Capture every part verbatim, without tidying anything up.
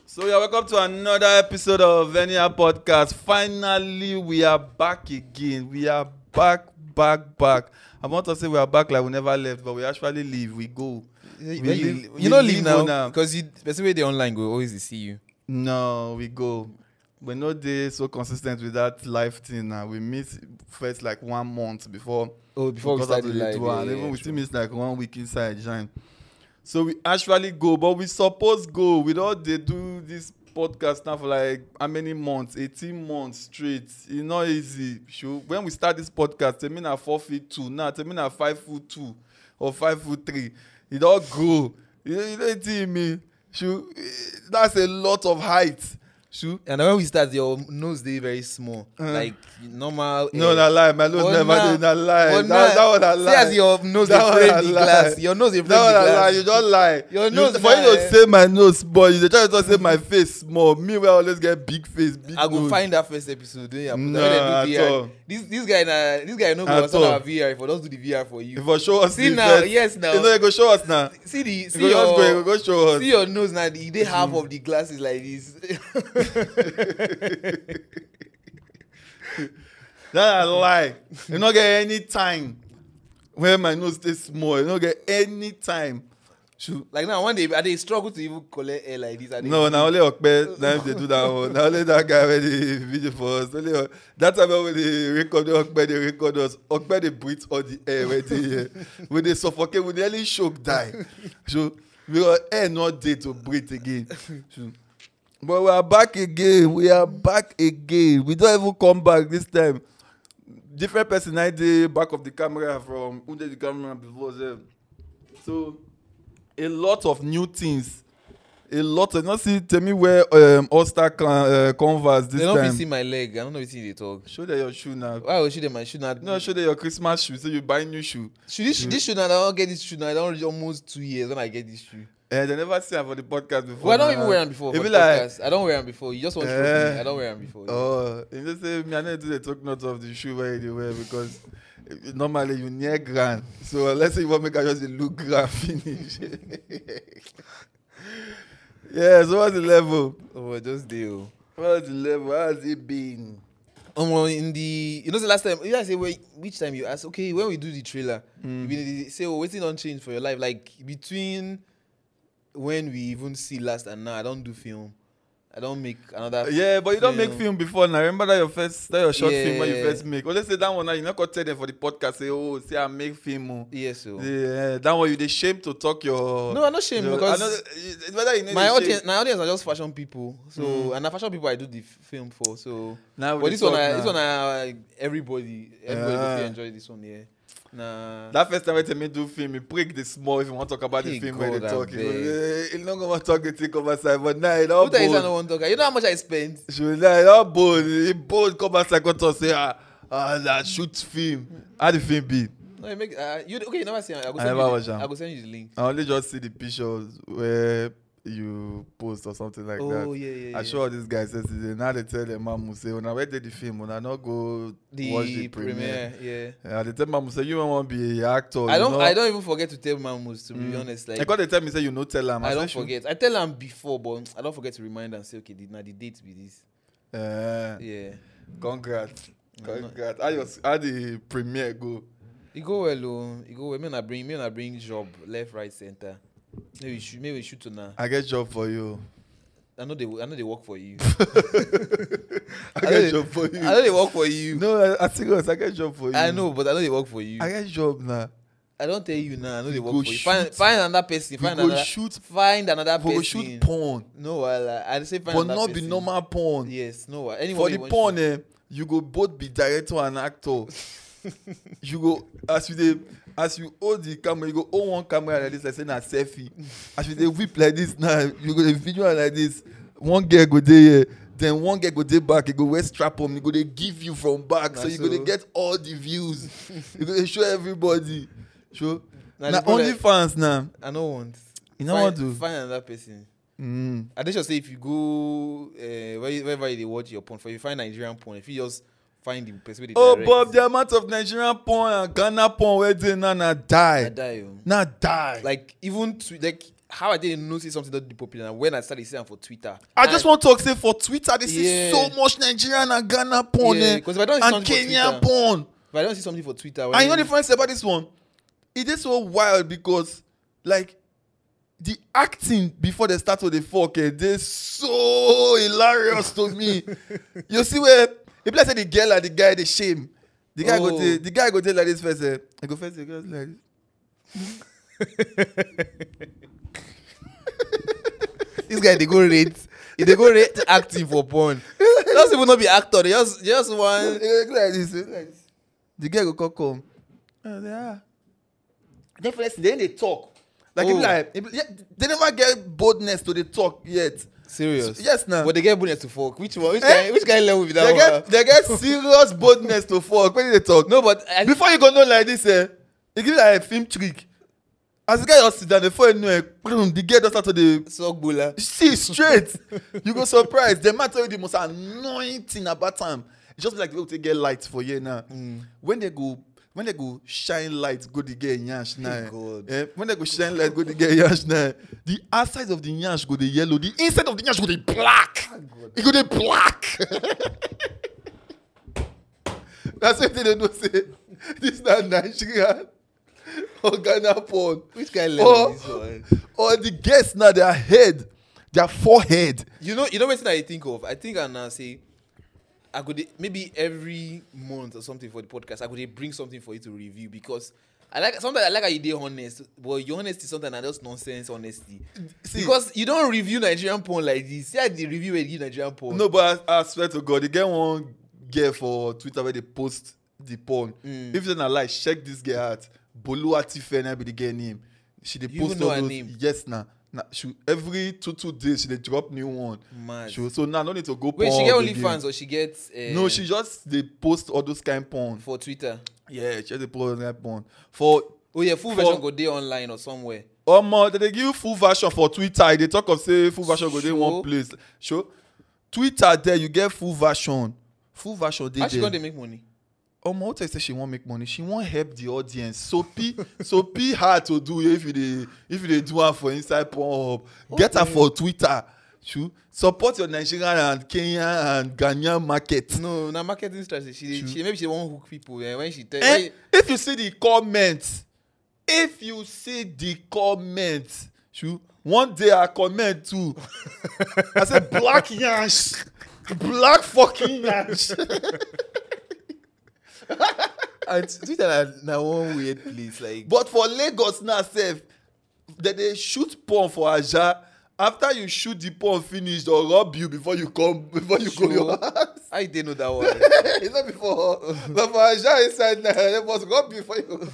So yeah, welcome to another episode of Venia Podcast. Finally, we are back again. We are back, back, back. I want to say we are back like we never left, but we actually leave. We go. We We you, leave- you we know leave leave now now. because you especially the online go always see you. No, we go. We're not there so consistent with that live thing now. We miss first like one month before Oh, before we because of started the live, little one. yeah, Even yeah, we true. still miss like one week inside Jan. So we actually go, but we suppose go. We don't they do this podcast now for like how many months? eighteen months straight. It's not easy. Sure. When we start this podcast, they mean at four feet two. Now they mean at five foot two or five foot three. It all grow. You know, you know what I mean? Sure. That's a lot of height. Sure. And when we start, your nose they very small, Uh. like normal. No, eh, not lie. My nose but never now- did not lie. but That, now, that one I lie. See as your nose That they one frame I the lie. glass. Your nose they frame That the one I glass. lie. You don't lie. Your You- nose for you na, to eh. say my nose small, you dey try to say my face small. Me will always get big face, big I go nose. find that first episode. Don't you? Nah, When they at do V R. all. This this guy na this guy no At go on all. our V R for just do the V R for you. If you show us See the now, first- yes now. You know, you go show us now. See the You see go just go, you your go show us. see your nose now. They dey half of the glasses like this. That I lie. You don't get any time when my nose stay small. You don't get any time. Shoot. Like now, one day I dey struggle to even collect air like this. I dey No, do- now only Okpe, now they do that one. Now only that guy when they video for us. Only uh, that time when they record Okpe, they record us. Okpe they breathe all the air when they uh, when they suffocate, when they nearly choke die. So because air not there to breathe again. So, but we are back again. We are back again. We don't even come back this time. Different person I did back of the camera from who did the camera before them. So a lot of new things. A lot of not see tell me where um All Star con, uh, Converse this They don't time. fit see my leg. I don't know wetin they talk. Show them your shoe now. Why would show them my shoe now? No, show them your Christmas shoe. So you buy new shoe. Should this, this shoe now? I don't get this shoe now. I don't reach almost two years when I get this shoe. And they never see her for the podcast before. Well, I don't now. even wear them before. It For be the like, podcast. I don't wear them before. You just want to show Eh. me. I don't wear them before. oh, you just say me I need to do the talk not of the shoe where you wear because eh, normally you near grand. So let's say you want make her just dey look grand finish. Yeah, so what's the level? Oh, just deal. What's the level? How has it been? Um, well, in the you know the last time you guys say wait, which time you ask? Okay, when we do the trailer, Mm. we say oh, waiting on change for your life. Like between when we even see last and now, I don't do film. I don't make another. Yeah, but you don't make film before now. Remember that your first, that your short film when you Yeah. first make. Well, let's say that one now. You not gonna tell them for the podcast. Say, oh, see, I make film. Oh. Yes, so. Yeah, that one you dey shame to talk your. No, I'm not ashamed your- because I know, it's whether you know my the audience, shame. my audience are just fashion people. So Mm. and the fashion people I do the f- film for. So Now we but dey this one, talk I, now. this one, I, everybody, everybody Ah. will enjoy this one. Yeah. Nah. That first time I tell me do film, you break the small if you want to talk about the Hey, film when God, they talk. I You know, beg. eh, you not gonna talk the thing come outside, but now it all Who tell you I don't bold. want to talk? You know how much I spent? So now it all bold. It bold come outside come to say ah ah that shoot film. How the film be? No, you make uh, you okay. You never see. I go I send never you. watch The, am. I go send you the link. I only just see the pictures where you post or something like oh that. yeah, yeah, yeah. I show all these guys yesterday. Now they tell them, Mamu say, when I went to the film, when I not go the, watch the premiere. premiere. Yeah. Yeah, they tell Mamu say, you don't want to be an actor. I you don't. know? I don't even forget to tell Mamus to be Mm. honest. Like Because they tell me, say, you no tell them. I don't say, "Sure." forget. I tell them before, but I don't forget to remind and say okay, did now the date be this? Eh, Yeah. Congrats. No, no. Congrats. How, your, how the premiere go? It go well, oh. It go well. Me na bring, me na bring job left, right, center. Maybe we should, maybe we shoot to now. I get job for you. I know they, I know they work for you. I I get know job for you. I know they work for you. No, I, I serious. I get job for you. I know, but I know they work for you. I get job now. I don't tell you now. I know they We work go for you. Find, shoot- find another person. We Find go another. shoot. Find another We go person. shoot porn. No, well, I say find But another not be person. normal porn. Yes, no. For Anybody the want porn, shoot. eh, you go both be director and actor. You go as you dey as you hold the camera, you go hold one camera like this, like say na selfie. As you dey whip like this now, you go dey video am like this. One girl go dey here, then one girl go dey back. You go wear strap on. You go dey give you from back, Na so you go dey so. get all the views. You go dey show everybody. Show Na na the problem- only fans now. I don't want. You know find, what to. Find another person. Mm. I just say if you go uh, where- wherever you dey watch your porn, for you find Nigerian porn. If you just find the person wey dey Oh, direct, Bob, the amount of Nigerian porn and Ghana porn wey dey now na I die. die. Oh. Na die. Like even to, like how I didn't notice something that be popular when I started seeing for Twitter. I And- just want to talk say for Twitter they see Yeah. so much Nigerian and Ghana porn Yeah, eh, 'cause if I don't see and something for Kenyan Twitter- porn. If I don't see something for Twitter, when And you know the funny thing about this one? It is so wild because like the acting before they start with the fuck, eh, they so hilarious to me. You see where if let's say the girl and the guy they shame. The guy Oh. go tell, the guy go tell like this first. Eh, I go first, the girl like this. this guy they go rate, if they go rate acting for porn. Those people not be actor. They just just want. He go like this, he go like this. The guy go come come. Uh, they are. Then first, then they talk. Like, Oh. if like if, yeah, they never get boldness to the talk yet. Serious. Yes, now. But they get bonus to fuck. Which one? Which Eh? guy? Which guy level with that They one? get they get serious boldness to fuck when they talk. No, but I, Before you go know like this, eh, it give you like a film trick. As the guy just sit down, before you know it, the girl just start to the Sock bula. see straight. You go surprised. They might tell you the most annoying thing about time. It's just like they will take get lights for you now. When they go, when they go shine lights, go the get yansh now. God. Eh, when they go shine lights, go the get yansh now. The outside of the yansh go the yellow. The inside of the yansh go the black. It go the black. That's what they don't say. This is not Nigerian or Ghana porn. Which guy level Or, this one? or the guests now, their head, their forehead. You know, you know what I think of? I think I now say, I could maybe every month or something for the podcast, I could bring something for you to review because I like sometimes I like how you did honest, but your honesty sometimes are just nonsense honesty. See, Because you don't review Nigerian porn like this. Yeah, the review where you give Nigerian porn. no, but I, I swear to God, they get one girl for Twitter where they post the porn. Mm. If you're not like, check this girl out. Boluati Fena be the girl name. She they You post even know all her those. name? Yes, now. Nah. She, every two two days she they drop new one. Mad. She, so now no need to go. Wait, she porn get only again. fans or she gets uh, No, she just they post all those kind porn. for Twitter. Yeah, she just they post that porn for. Oh yeah, full For- version go there online or somewhere. Um, uh, they give you full version for Twitter. They talk of say full version go there Sure. one place. Sure. Twitter there you get full version. Full version they How she there. gonna make money? Um, what I say she won't make money. She won't help the audience. So P, so P hard to do if you dey if you dey do her for inside Pornhub. Get her for Twitter. True. Support your Nigerian and Kenyan and Ghanaian market. No, na marketing strategy. She, True. she maybe she won't hook people. Eh, when she tell Eh, when- if you see the comments, if you see the comments, true. One day I comment too. I said black yash, black fucking yash. and Twitter na, na one weird place. Like But for Lagos now, sef, they dey shoot porn for Aja. After you shoot the porn finish, they'll rob you before you come before you go your house. I didn't know that one. It's not before, but for Aja inside now, they must rob you before you go.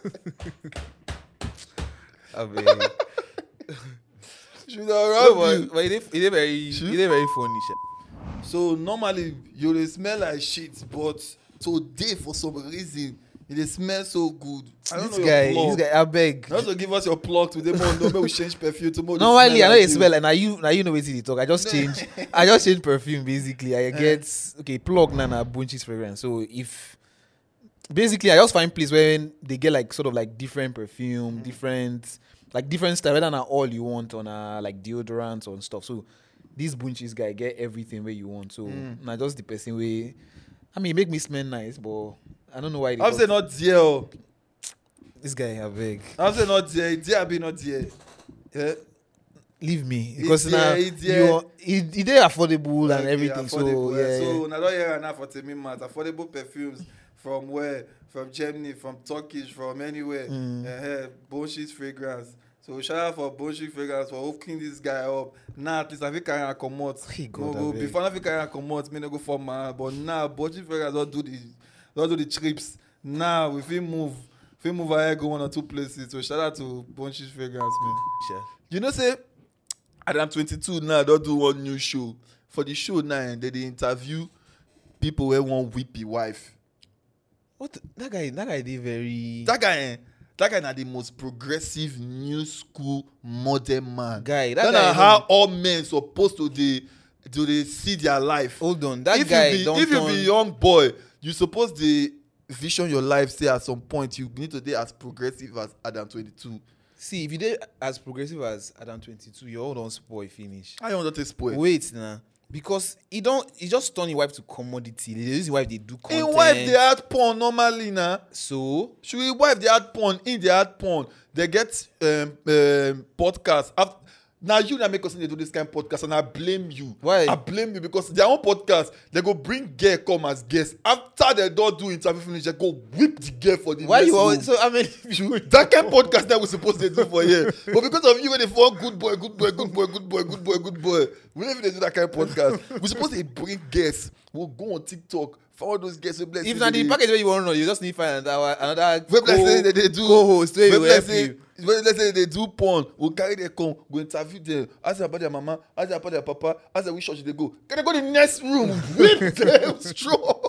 I mean, Should have no, rob but, you. but it, is- it is very, Sure. it is very funny. Sha. So normally you dey smell like shit, but today for some reason it dey smell so good. I don't This know guy, your plug. this guy, I beg. Now to give us your plug today, more no, make we change perfume tomorrow. Normally, I know you you smell, and now you, now you know what they talk. I just change, I just change perfume basically. I get okay plug na na bunches fragrance. So if basically I just find place where they get like sort of like different perfume, different like different style, rather than all you want on a like deodorant or stuff. So this bunches guy get everything where you want. So now just the person way. I mean, it make me smell nice, but I don't know why. they I'm got- saying not there. oh. this guy, I beg. I'm saying not there. There be not there. Yeah. Leave me because It's now there, it's there. you are- it, it is affordable and Okay, everything. So affordable, yeah, So now don't hear enough for me, man. Affordable perfumes from where? From Germany, from Turkish, from anywhere. Mm. Uh, Bonshis fragrance. So shout out for Bonshis fragrance for hooking this guy up. Now at least I think I come out. Hey, God, no, go, abeg. before I think I come out, me no go for man. But now Bonshis fragrance don't do the don't do the trips. Now we feel move. We move ahead, go one or two places. So shout out to Bonshis fragrance, man. Sure. You know, say, I'm twenty-two now, don't do one new show. For the show now, they, they interview people who want whip your wife. What the- that guy? That guy did very That guy, eh, that guy na the most progressive, new school, modern man. guy. That That guy. na know- how all men supposed to they, to they see their life. hold on, that if guy you be, don't if you turn, be young boy, you suppose to vision your life. Say at some point you need to be as progressive as Adam twenty-two. See, if you did as progressive as Adam twenty-two, your own don't spoil finish. I don't want to spoil. Wait, nah. Because he don't he just turn your wife to commodity. The reason why they do content. In wife they add porn normally now. So Should we wife they add porn? In they add porn. They get um, um podcast. After, now you that make us they do this kind of podcast and I blame you. Why? I blame you because their own podcast, they go bring girl come as guest. After they don't do interview finish, they go whip the girl for the why next you always room. so I mean That kind of podcast that we supposed to do for here. But because of you, when they fall good boy, good boy, good boy, good boy, good boy, good boy, we never do that kind of podcast. We're supposed to bring guests. We'll go on TikTok, follow those guests. We'll bless if you, not the they- package where you want to know, you just need to find another another Well, let's say that they do co-host where well, will let's help say, you. well, let's say they do porn. We'll carry their come, go interview them, ask them about their mama, ask them about their papa, ask them which church they go. Can they go to the next room? Whip them strong.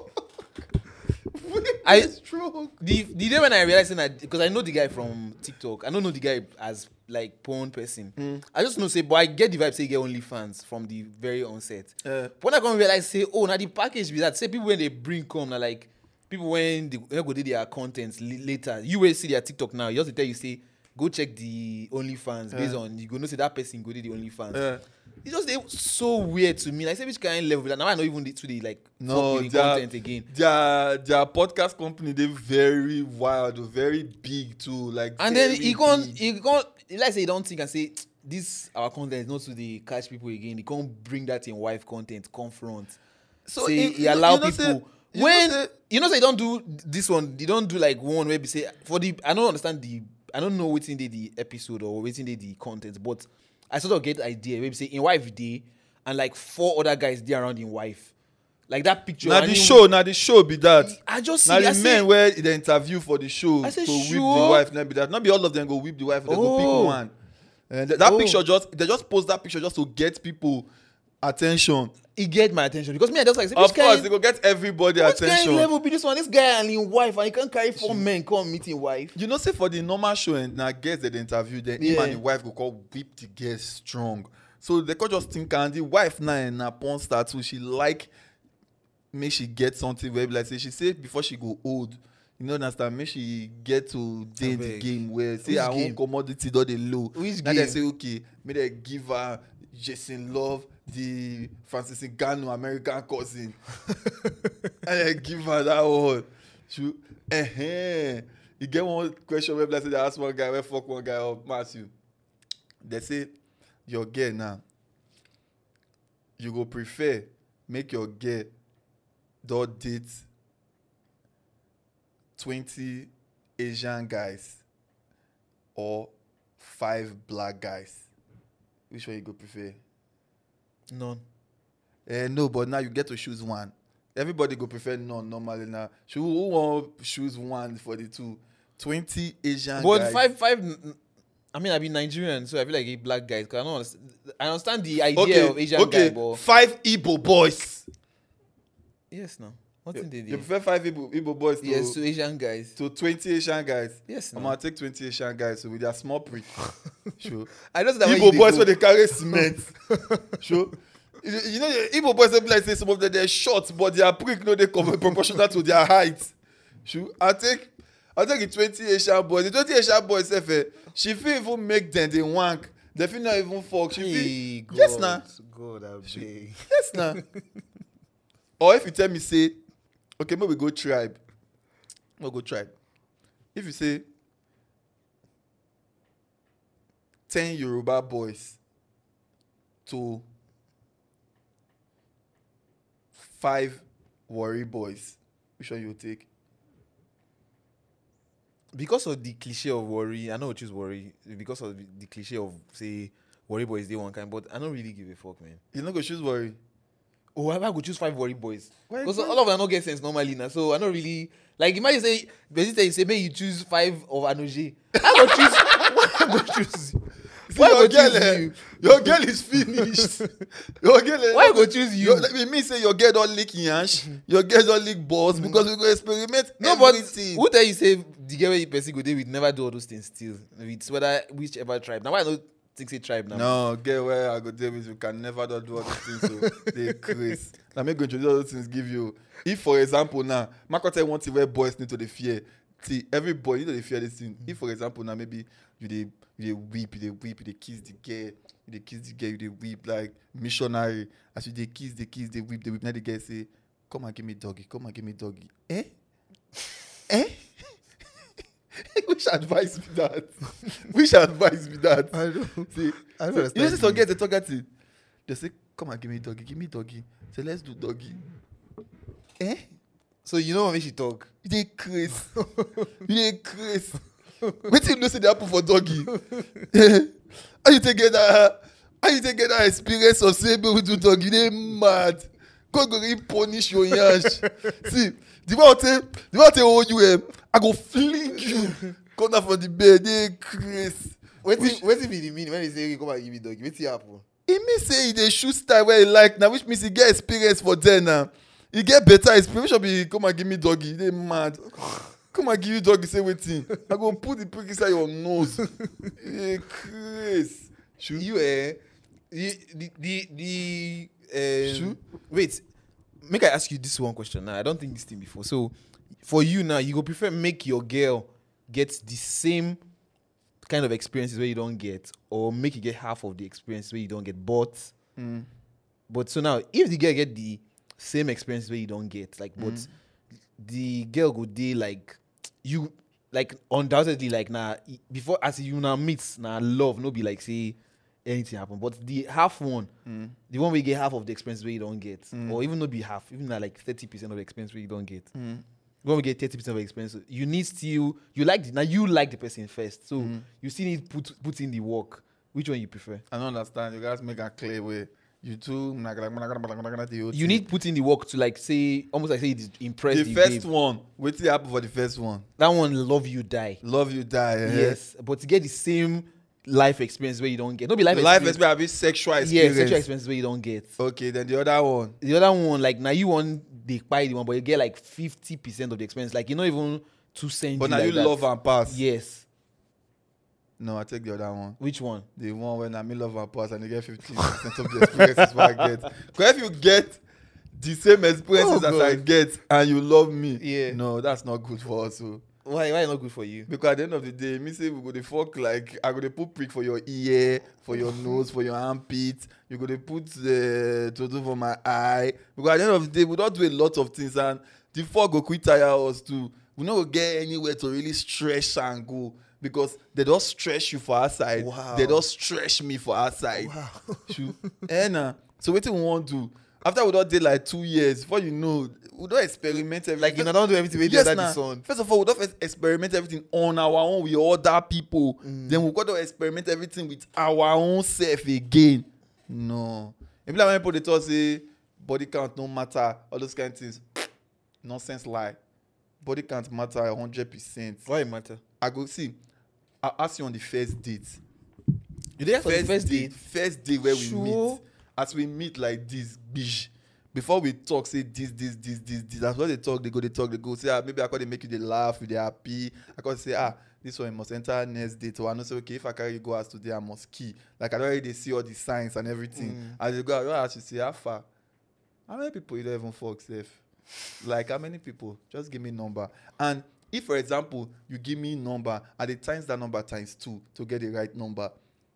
Whip I- them strong. The the day when I realized that because I know the guy from TikTok, I don't know the guy as like porn person. Mm. I just know say, but I get the vibe say he get OnlyFans from the very onset. Uh, But when I come realize say, oh, now the package be that say people when they bring come now like people when they, they go do their content li- later. You will see their TikTok now. You just tell you say go check the OnlyFans based Yeah. on you go know say that person go do the OnlyFans. uh, It's just they, so weird to me. Like say which kind of level that now I know even the, to the like No, fuck with the they are- content again. their their podcast company they very wild, very big too. Like And then very he can't, big. he can't, like say he don't think and say, this our content is not to the catch people again. He can't bring that in wife content, confront. So say he- he you- allow you know, people. say- you know, when, say- you know, say don't do this one, they don't do like one where we say, for the, I don't understand the, I don't know what's in the, the episode or what's in the, the content, but I sort of get the idea where we say in wife day and like four other guys there around in wife. Like that picture. Now and the him- show, now the show be that. I just see Now I the say- men where they interview for the show I to say, whip the sure. wife, not be that. Not be all of them go whip the wife. They go Oh. pick one. And th- that Oh. picture just they just post that picture just to get people attention. He get my attention because me I just like say, Of which course, kind- they go get everybody What kind attention. of level be this one? This guy and his wife, and he can't carry four men come meet his wife. You know, say for the normal show and now guests that they interview, then him Yeah. and the wife go call whip the guest strong. So they could just think and the wife now and a porn star too. She like make she get something where like say she say before she go old. You know understand? Make she get to day the Abeg. game where say Which her own game? commodity don dey low. Which Now they game? say okay, may they give her Jason Love, the Francis Ngannou American cousin, and they give her that one. She, eh, you get one question where like say they ask one guy where fuck one guy up Matthew. They say your girl now. You go prefer make your girl don date twenty Asian guys or five black guys. Which one you go prefer? None. Eh, no, but now you get to choose one. Everybody go prefer none normally now. Should who want choose one for the two? Twenty Asian But guys. five, five. mm, I mean, I be Nigerian, so I feel like a black guy. Cause I don't understand. I understand the idea Okay, of Asian okay. guy, but Five Igbo boys. yes, no. What You, in the you day? prefer five Igbo, Igbo boys to, Yes, to Asian guys. to twenty Asian guys. Yes, I'm no. gonna take twenty Asian guys so with their small prick. Sure. I just that when Igbo you boys dey where go- they carry cement. Sure. You you know, the Igbo boys, they be like say some of them they're short, but their prick no they come proportional to their height. Sure. I take, I take the twenty Asian boys. The twenty Asian boys, if eh, she feel even make them they wank. They feel not even fuck. She Hey, feel yes now. God, I beg. Yes now. Or if you tell me say, okay, maybe we go tribe. We go tribe. If you say ten Yoruba boys to five Warri boys, which one you take? Because of the cliche of worry, I know choose worry. Because of the cliche of say worry boys, they one kind, but I don't really give a fuck, man. You not go choose Warri. Oh, why am I go choose five worry boys? Why- Because why- all of them don't get sense normally now. So I don't really like. Imagine say, basically you say, may you choose five of Anoje. I go choose. Why I go choose? See, Why I your go girl, choose eh, you? your girl is finished. Your girl, eh, Why I go choose you? Your, it mean say your girl don't lick yansh, your girl don't lick balls because we go experiment No, but everything. who tell you say the girl where you person go there with never do all those things still? It's whether whichever tribe. Now why I don't think say tribe now? No, get where I go there with you can never do all those things. So they crazy. Now me go introduce all those things. Give you. If for example now, Marco tell one thing where boys need to the fear. see, every boy, you know, they fear this thing. Mm. If, for example, now maybe you they you they weep, you they weep, you they kiss the girl, you they kiss the girl, you they weep like missionary. As you they kiss, they kiss, they weep, they weep. Now the girl say, "Come and give me doggy, come and give me doggy." Eh? eh? Which advice be that? Which advice be that? I don't. See, I don't so, understand. you know, see some girls they talk at it. They say, "Come and give me doggy, give me doggy." Say, "Let's do doggy." Eh? So you know what makes you talk? You dey craze. You dey craze. Wetin you know say dey happen for doggy? How you take get that? How you take get that experience of saying we do doggy? You dey mad. God go really punish your yansh. See, the way I tell, the way I tell you, um, I go fling you. Come down from the bed, dey craze. Wetin wetin be the meaning when they say you come and give me doggy? Wetin happen? E mean say e dey shoot style wey e like na, which means e get experience for there now. E get better experience. Should be come and give me doggy. You dey mad. Come and give you doggy. Say wetin? I go put the prick inside your nose. You craze. Should you eh? The the the, the um, Shoot? Wait. Make I ask you this one question now. I don't think this thing before. So for you now, you go prefer make your girl get the same kind of experiences where you don't get, or make you get half of the experience where you don't get. But Mm. but so now, if the girl get the same experience where you don't get, like, but Mm. the girl go dey like you, like undoubtedly, like now nah, before as you now meet now nah, love no be like say anything happen, but the half one, Mm. the one where you get half of the experience where you don't get, Mm. or even not be half, even na like thirty percent of the experience where you don't get. Mm. When we get thirty percent of the experience, you need still you like the, now you like the person first, so Mm. you still need put put in the work. Which one you prefer? I don't understand. You guys make a clear way. You too. You need put in the work to like say almost like say it's impressed the you, first babe. one. Wait till happen for the first one. That one love you die. Love you die. Eh? Yes, but to get the same life experience where you don't get, not be life The life experience. experience, be sexual Yeah, experience. sexual experience where you don't get. Okay, then the other one. The other one, like now you want the buy the one, but you get like fifty percent of the experience. Like you're not even two cents. But now like you that. love and pass. Yes. No, I take the other one. Which one? The one when I me love and pass and you get fifty percent of the experiences what I get. Because if you get the same experiences Oh, as I God. get and you love me, Yeah. no, that's not good for us. So. Why? Why not good for you? Because at the end of the day, me say we go to fuck like I go to put prick for your ear, for your nose, for your armpit. You go to put the toto for my eye. Because at the end of the day, we don't do a lot of things and the fuck go quit tire us too. We not go get anywhere to really stretch and go because they don't stretch you for outside. Wow. They don't stretch me for outside. Wow. True. Eh, nah. So what we want to do? After we don't did like two years, before you know, we don't experiment everything. Like you know, don't do everything with Yes, the nah. son. First of all, we don't first experiment everything on our own with other people. Then we got to experiment everything with our own self again. No. If like when people they talk say body count no matter, all those kind of things. Nonsense lie. Body count matter one hundred percent. Why it matter? I go see. I ask you on the first date. You there for the first date? First day where Sure. we meet. As we meet like this, bish. Before we talk, say this, this, this, this, this. That's what they talk, they go, they talk, they go. Say, ah, maybe I can make you they laugh, you they happy. I can say, ah, this one must enter next date. So I know say, okay, if I carry you go as today, I must key. Like I already see all the signs and everything. Mm. As you go, I ask you say, how far? How many people you don't even fuck safe? Like how many people? Just give me number. And if, for example, you give me number, at the times that number times two to get the right number.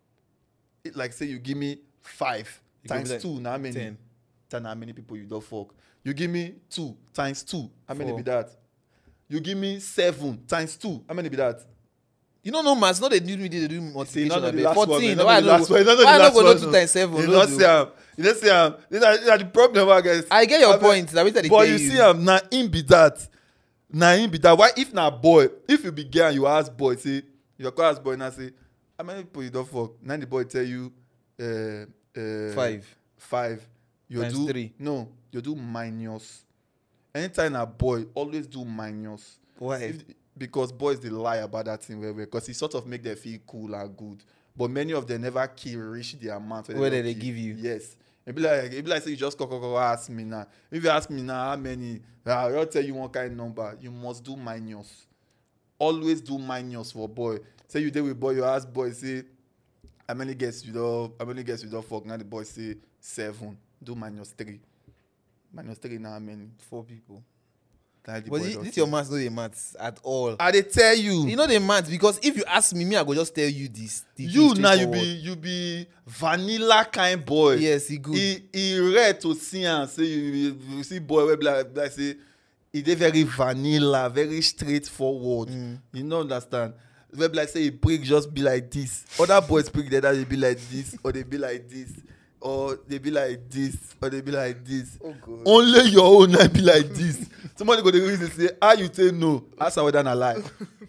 It, like say you give me five You give me times like two. Now how many? ten. Ten. How many people you don't fuck? You give me two times two. How many Four. be that? You give me seven times two. How many be that? You don't know maths. Not they do me. They do See, multiplication. none of abeg. the last one. Fourteen. None Why I of the no last go? one. None of the Why I no last go do one, two no. times seven? You No don't do. see am. You don't see am. These are these are the problem, I guess. I get your Abeg, point. That way they But tell you see am na him be that. Na him be that. Why if na boy? If you be girl and you ask boy, say you go ask boy now say how many people you don't fuck? Now the boy tell you uh, uh, Five. Five. You Times do three. no. You do minus. Anytime a boy, always do minus. Why? If, because boys they lie about that thing well well because it sort of make them feel cool and good. But many of them never kill reach the amount Where don't did they kill. give you? Yes. It be like it be like say you just go, go, go, ask me now. If you ask me now how many, I'll tell you one kind of number. You must do minus. Always do minus for boy. Say you there with boy, you ask boy say how many guests you don't how many guests you don't fuck. Now the boy say seven. Do minus three. Minus three now how many? Four people. Nah, the But boy this, don't this see. your maths, not the maths at all. I dey tell you. You know the maths because if you ask me, me I go just tell you this. the You thing now you straightforward. be you be vanilla kind boy. Yes, he good. He he rare to see am say you, you, you see boy wey be like, like say he dey very vanilla, very straightforward. Mm. You no understand. Wey be like say he prick just be like this. Other boys prick they that they be like this or they be like this or they be like this or they be like this. Oh God. Only your own na be like this. Somebody go dey reason say how you say no. Ask am whether na lie.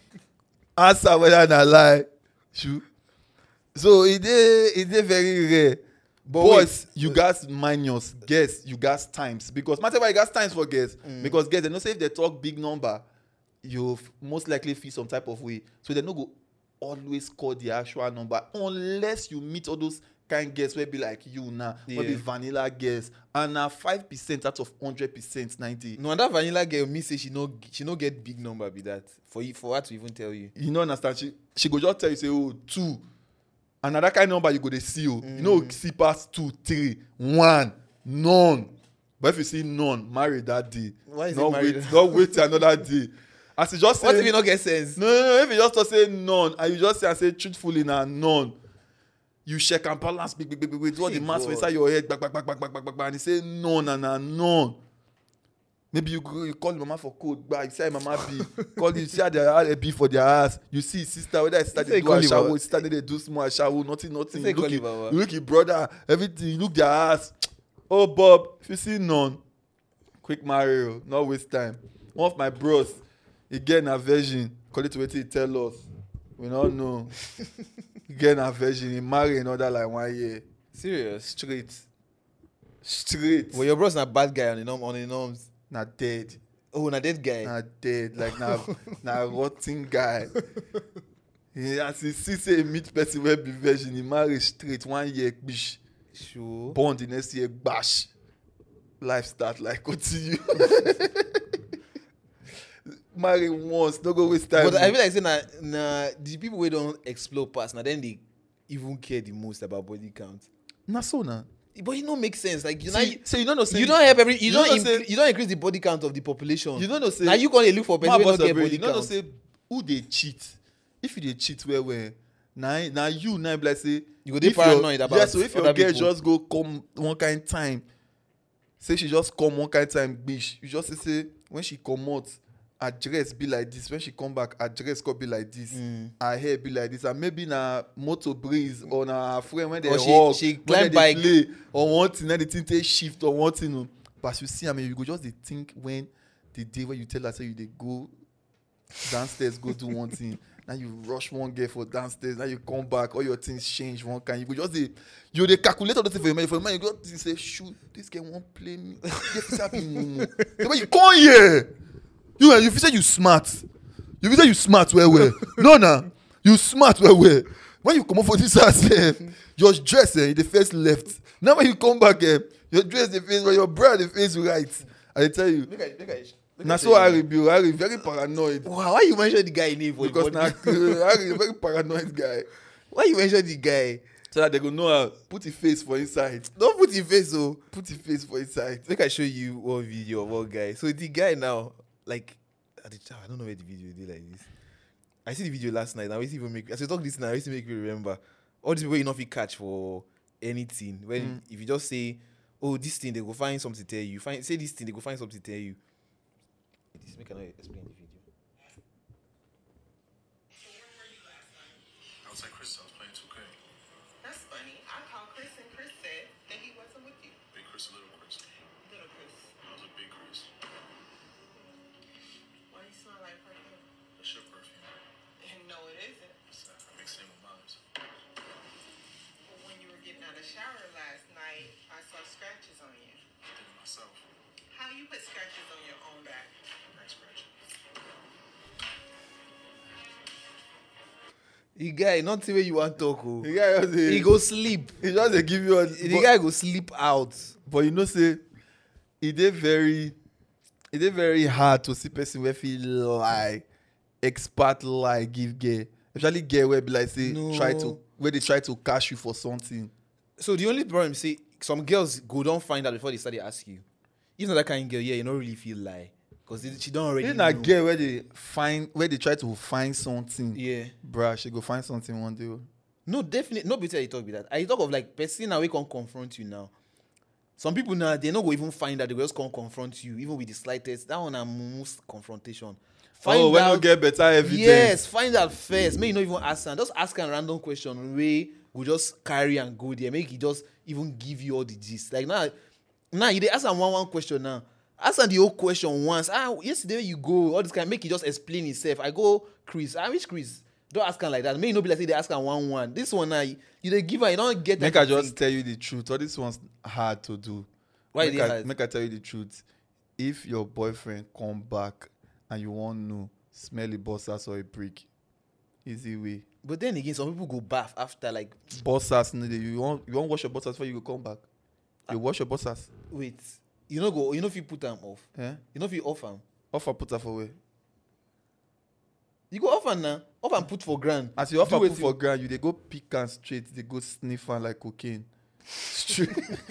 Ask am whether na lie. True. So e dey e dey very rare. But Boys, wait, you uh, gas minus, girls, you gas times. Because matter why you gas times for girls. Mm. Because girls, they know say if they talk big number, you f- most likely feel some type of way. So they no go always call the actual number unless you meet all those kind girls wey be like you now, wey be Yeah. vanilla girls, and na five percent out of hundred percent ninety. No, and that vanilla girl me say she no she no get big number be that for you for her to even tell you. You no understand? She she go just tell you say oh two. And na that kind of number you go dey see oh. You no go see pass two, three, one, none. But if you see none, marry that day. Why is it Not marry wait, that- not wait till another day. As you just say, What if you no get sense? no, no, no. If you just talk say none, and you just say and say truthfully na none, you check and balance, big, big, big, big, big, do all the Hey, maths for God. inside your head, back, back, back, back, back, back, back, back, and you say none and na none. Maybe you go, you call your mama for code, but you say mama B, call you see how they had a B for their ass. You see his sister, whether his sister say they he do call a him shower, Baba. his sister they do small shower, nothing, nothing. say he You look, call him his, Baba. you look his brother, everything. You look their ass. Oh Bob, if you see none, quick Mario, not waste time. One of my bros, he get a virgin. Call it to wait till he tell us. We don't know. He get a virgin. He marry another like one year. Serious? Straight. Straight. Well, your bro's not bad guy on the norm on the norms. Na dead. Oh, na dead guy. Na dead. Like na na rotten guy. He, as he see say he meet person wey be virgin, he marry straight one year gbish. Sure. Born the next year gbash. Life start like continue. Marry once, no go waste time. But I feel like say na na the people wey don explore pass na then they even care the most about body count. na so na. But it no make sense. Like you now See, so you don't know say you don't help every you, you don't don't know incre- say- you don't increase the body count of the population. you don't know say now you gonna look for Ma person wey no boss get of brain, body you don't know count. say who dey cheat. If you dey cheat well well, na na you now be like say You go dey if your- paranoid about yeah, so if your other girl people. just go come one kind time, say she just come one kind time gbish, you just say say when she comot her dress be like this, when she come back her dress go be like this, Mm. her hair be like this, and maybe na motor breeze or na her friend when they Or she- hug, she when climb they dey bike. play or one thing, then the thing take shift or one thing. oh. But as you see, I mean, you go just dey think when the day when you tell her say you dey go downstairs go do one thing, now you rush one girl for downstairs, now you come back, all your things change one kind. You go just dey you dey calculate all those things for your mind. For your mind, you go just say, shoot, this girl won't play me. Yes, it's happening, mumu. The way you come here, you eh, you feel say you smart. You feel say you smart well well. No, nah, you smart well well. When you come up for this house, eh, your dress eh, the face left. Now when you come back, eh, your dress the face, but your bra the face right. I tell you. Make I- make I- make I Na tell so you. Harry be, Harry very paranoid. Wow, why you mention the guy name for Because the na body? Harry a very paranoid guy. Why you mention the guy? So that they go know how put his face for inside. Don't put your face so. Put his face for inside. Make I show you one video of one guy. So the guy now, like, at the, I don't know where the video did like this. I see the video last night. I always even make as we talk this now. I always make me remember all these people you know if you catch for anything. When Mm. if you just say, "Oh, this thing," they go find something to tell you. Find say this thing, they go find something to tell you. This make I not explain the video. I was like, Chris, I was playing two K. That's funny. I called Chris and Chris said that he wasn't with you. Big Chris, little Chris. Little Chris. I was a big Chris. Why do you smell like perfume? That's your perfume. No, it isn't. It's, uh, I mix it with mine. Well, when you were getting out of the shower last night, I saw scratches on you. I did it myself. How you put scratches on your own back? Back scratch. The guy, not the way you want to talk. Oh. The guy just dey He go sleep. he just dey give you a The but, guy go sleep out. but you know say e dey very e dey very hard to see person wey fit lie expert lie give girl, especially girl wey be like say No. try to wey dey try to catch you for something. So the only problem is say some girls go don't find out before they start to ask you. If not that kind of girl, yeah, you don't really feel lie. Because she don't already Then know. I get where they find where they try to find something. Yeah. Bruh, she go find something one day. No, definitely. No better you talk about that. I talk of like person now we can confront you now. Some people now they not go even find that they will just come confront you, even with the slightest. That one are most confrontation. Find oh, when out, you get better evidence. Yes, find out first. Make you not even ask her. Just ask her a random question. We will just carry and go there. Make it just even give you all the gist. Like now, now you dey ask her one one question now. Ask her the whole question once. Ah, yesterday you go all this kind. Make it just explain itself. I go Chris. I wish Chris. Don't ask her like that. Make you not be like say they ask her one one. This one now you, you dey give her. You don't get. Make I just tell you the truth. All this one's hard to do. Why make it I, hard? make I tell you the truth. If your boyfriend come back and you want to know, smell a boss ass or a prick, easy way. But then again, some people go bath after like. Boss ass, no dey. You want you want wash your boss ass before you go come back. You wash your boss ass. Wait, you know go. You know if you put them off. Eh? You know if you off them. Offer put her for where? You go off and now. Off and put for grand. As you offer Do put wetin- for ground, you they go pick and straight. They go sniff her like cocaine. Straight.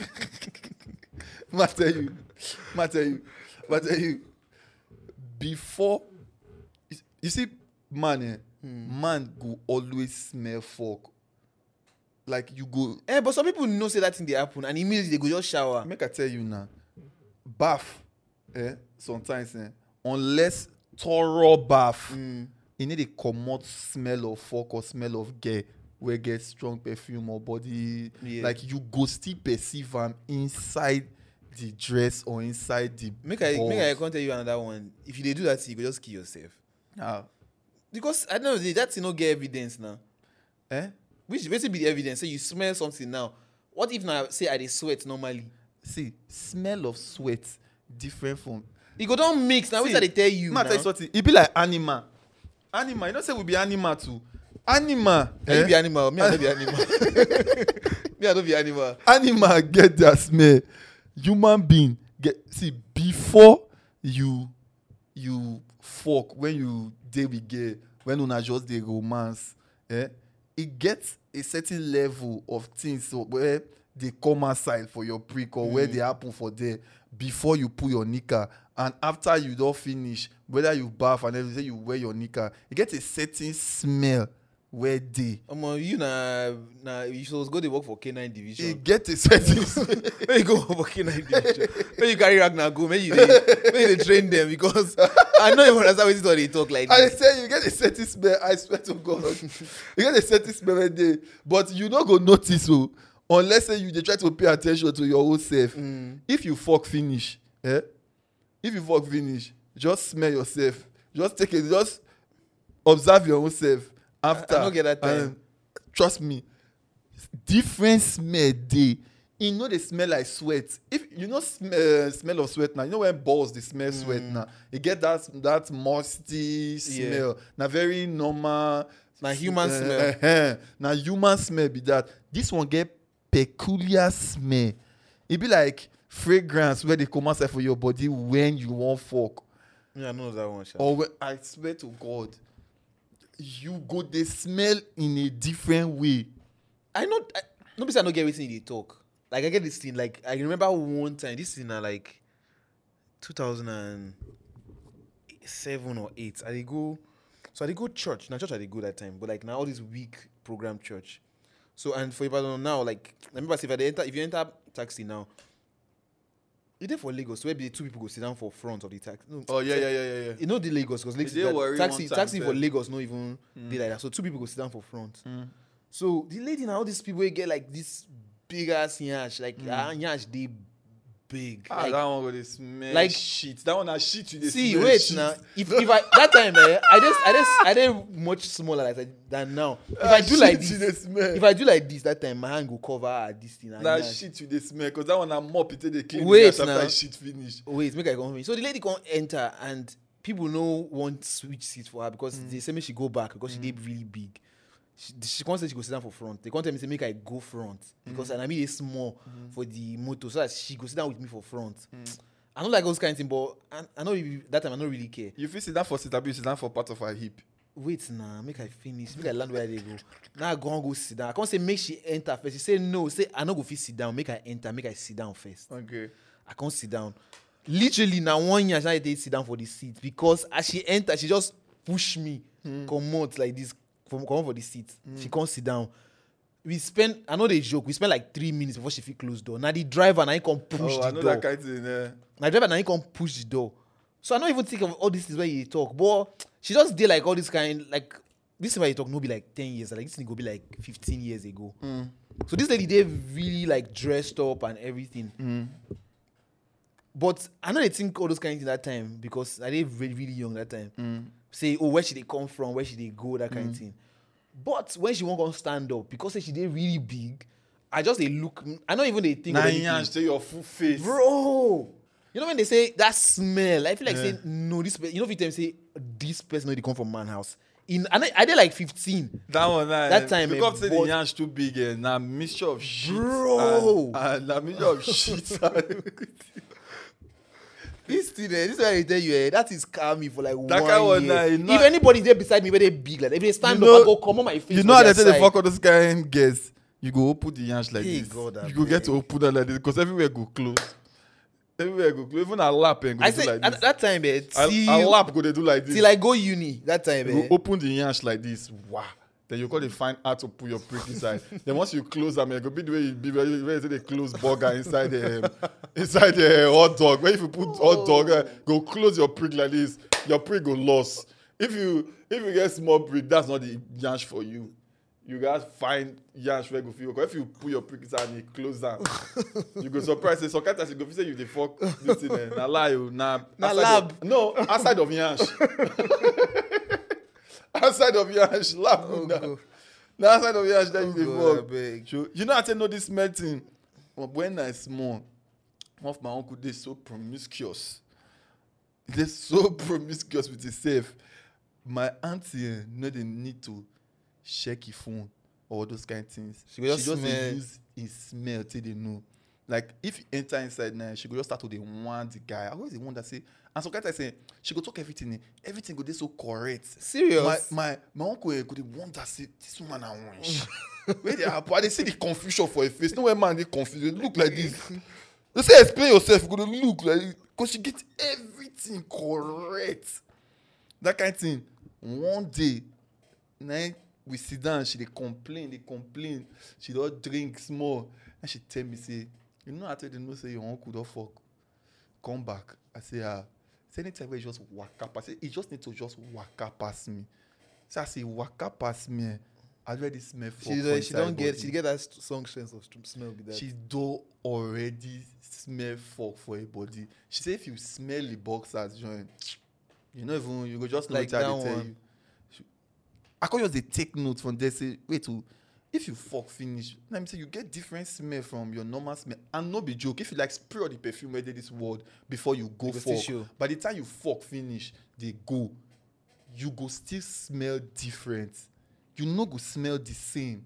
Ma tell you, ma tell you, ma tell you. Before, you- you see, man, eh, man go always smell fuck. Like you go. Eh, but some people know say that thing they happen and immediately they go just shower. Make I tell you now, bath, eh, sometimes, eh, unless thorough bath, Mm. you need a commot smell of fuck or smell of gay where get strong perfume or body. Yeah. Like you go still perceive them inside the dress or inside the. Make I balls. make I can't tell you another one. If you dey do that, thing, you go just kill yourself. Ah, Because I don't know that thing no get evidence now. eh? Which basically be the evidence. Say you smell something now. What if now say I dey sweat normally? See, smell of sweat different from. You go don't mix now. Which See, I dey tell you Ma now. tell you something. It be like animal. Animal. You know say we be animal too. Animal. Eh? You eh? be animal. Me I no be animal. Me I no be animal. Animal get their smell. Human being get see before you you fuck when you dey with girl when una just dey romance. Eh? It gets a certain level of things so where they come outside for your prick or where they happen for there before you put your knicker and after you don finish whether you bath and everything you wear your knicker e get a certain smell where dey. Omo, you na na you supposed go dey work for K nine e division. get a certain smell. When you go work for K nine division, when you carry Ragnar go, when you dey when you dey train them because I know you understand wetin they talk like I this. dey tell you, you get a certain smell. I swear to God, you get a certain smell every day, but you no go notice o unless say you dey try to pay attention to your own self. Mm. If you fuck finish, eh? If you fuck finish, just smell yourself. Just take it. Just observe your own self after. I no get that time. And trust me, different smell dey. E no dey smell like sweat. If you know smell, uh, smell of sweat now, you know when balls dey smell sweat now. E get that that musty smell. Na very normal. Na human uh, smell. Uh, uh, na human smell be that. This one get peculiar smell. E be like fragrance wey dey come outside for your body when you wan fuck. Yeah, I know that one. Sha. Or when, I swear to God, you go dey smell in a different way. I know. I, no be say I no get wetin you dey talk. Like I get this thing. Like I remember one time. This thing na like two thousand seven or eight. I dey go. So I dey go church. Na church I dey go that time. But like now all this week program church. So and for Ibadan now, like remember say if I dey enter, if you enter taxi now, you dey for Lagos where be the two people go sit down for front of the taxi. No, Oh yeah, yeah, yeah, yeah, yeah. You know the Lagos because Lagos dey worry taxi one time taxi for sef. Lagos no even dey like that. So two people go sit down for front. So the lady now all these people wey get like this big ass nyash like mm. uh, nyash dey big. Ah, like, that one go dey smell like- shit. That one na shit you dey see smell wait shit. now if if I that time eh, I just I just I dey much smaller like that than now. If Ah, I do like shit you dey this, smell. if I do like this that time my hand go cover ah, this thing. and Na nyash. shit you dey smell because that one na mop you take dey clean Wait the house now. after shit finish. Wait, make I come finish. So the lady come enter and people no want switch seat for her because they say make she go back because she dey really big. She, she can't say she go sit down for front. They can't tell me say make I go front because and I mean it's small for the motor so that she go sit down with me for front. I don't like those kind of things, but I, I know really, that time I don't really care. You fit sit down for sit abi you sit down for part of her hip. Wait nah, make I finish. Make I land where they go. Now I go and go sit down. I can't say make she enter first. She say no. Say I no go fit sit down. Make I enter. Make I sit down first. Okay. I can't sit down. literally now one year I did sit down for the seat because as she entered, she just pushed me, Hmm. come out like this, from come out for the seat. She can't sit down. We spent, I know they joke, we spent like three minutes before she fit close door. Now the driver now he can push Oh, the I know door. that kind of thing. Yeah. My driver now he can push the door. So I don't even think of all this is where you talk. But she just did like all this kind, like this is where you talk no be like ten years. Like this thing go be like fifteen years ago. So this lady they really like dressed up and everything. But I know they think all those kind of things that time because I they really, really young that time. Say, oh, where should they come from? Where should they go? That kind of thing. But when she won't go stand up, because say she did really big, I just they look. I don't even they think. of Nine anything. years to your full face. Bro, you know when they say that smell, I feel like Yeah. saying no. This pe- you know if you tell me say this person know they come from man house. In and I, I did like fifteen. That one, nah, That eh, time, eh, because say the but- yansh too big, eh, na mixture of shit. Bro. and, and na mixture of shit. This thing, eh, this is why I tell you, eh, that is calm me for like That one kind one, year. nah, you know- If anybody there beside me, where they big like if they stand You up, know- I go come on my face. You for know how they their say the side. fuck all those kind guests. You go open the yansh like Hey, this. God, I you go get to beg. open that like this because everywhere go close. Everywhere go close. Even a lap and go I do say like at this. that time, eh, A, till, a lap go they do like this. till I go uni, that time, You eh, go open the yansh like this. Wow. Then you got to find how to put your prick inside. Then once you close them, it go be the way you be where you where you say they close burger inside the um, inside the hot dog. Where if you put hot dog, uh, go close your prick like this. Your prick go lost. If you if you get small prick, that's not the yansh for you. You guys find yansh where go feel. Because if you put your prick inside and you close down, you go surprise. Say, so sometimes you go feel say you the fuck this thing. Eh. Na lie you. Na Na outside lab. Of, no, outside of yansh. Outside of yansh, lab. Oh, na. God. Na outside of yansh, then Oh, you dey God, fuck. I beg. Sure. You know how to know this medicine? When I small, one of my uncle dey so promiscuous. He dey so promiscuous with himself. My auntie eh, no dey need to check his phone or those kind of things. She go just dey smell. use his smell till they know. Like if he enter inside now, she go just start to dey want the guy. I always dey wonder say, and sometimes I say she go talk everything, eh, everything go dey so correct. Serious? My my my uncle eh, go dey wonder say this woman na wench. Where dey happen? I dey see the confusion for her face. No way man dey confused. They look like this. They say explain yourself. You go dey look like this. Cause she get everything correct. That kind of thing. One day, na we sit down. She dey complain, dey complain. She don drink small, and she tell me say, you know I tell you know say your uncle don fuck. Come back. I say ah. Say anytime where he just waka pass, he just need to just waka pass me. So I say waka pass me. eh, I already smell fuck She for don't, she inside don't get body. she get that st- strong sense of st- smell with that. She do already smell fuck for her body. She say if you smell the boxers joint, you know even you go just know Like like how that they tell one. you. She- I can just dey take note from there. Say wait, oh, if you fuck finish, let me say you get different smell from your normal smell. And no be joke. If you like spray all the perfume where dey this world before you go You go still fuck, show. by the time you fuck finish, they go, you go still smell different. You no go smell the same.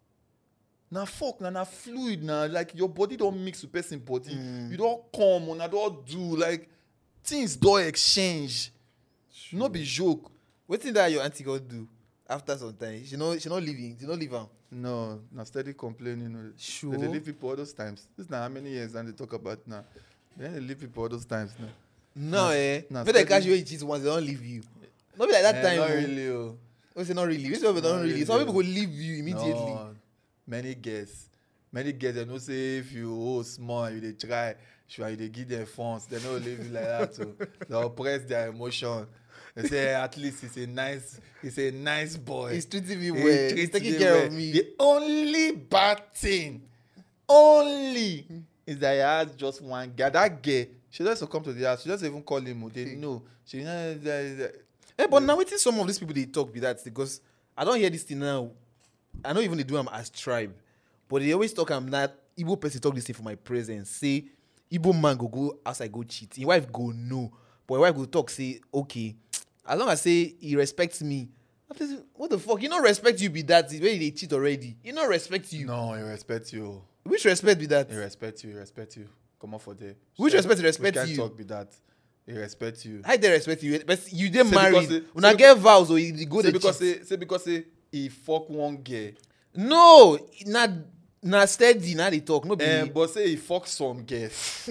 Na fuck na na fluid na like your body don mix with person body. You don come una don do like things don exchange. No be joke. Wetin that your auntie go do after some time? She no she no leaving. She no leave am. No, na steady complaining. oh. Sure. They dey leave people all those times. This na how many years and they talk about now. They dey leave people all those times now. No, eh. nah, Make dem steady. catch you when you cheat once, they don't leave you. No be like that Eh, time. not oh. really. Oh. We say not really. Which people don't Not really. really, Some oh. people go leave you immediately. No, many girls, many girls, they know say if you oh small, you dey try, sure you dey give them funds, they no leave you like that too. They oppress their emotion. They say at least he's a nice, he's a nice boy. He's treating me He well. He's treats taking me care well. of me. The only bad thing, only, is that he has just one guy. That girl, she doesn't come to the house. She doesn't even call him. oh, They know. She know. Eh, but now wetin some of these people they talk be that because I don't hear this thing now. I know even they do am as tribe, but they always talk am that Igbo person talk this thing for my presence. Say Igbo man go go outside go cheat. His wife go no, but his wife go talk say okay. As long as say he respects me. After say, what the fuck? You don't respect you be that when they cheat already. You don't respect you. No, he respect you. Which respect be that? He respect you. He respect you. Come on for there. Which So, respect he respect we can't you? talk with that. He respect you. How they respect you? But you dey Say married. because say- When I say get vows or you go Say dey because cheat. say, say because say he fuck one girl. No, not Nah, steady. Now they talk. No, be Um, but say he fuck some girls.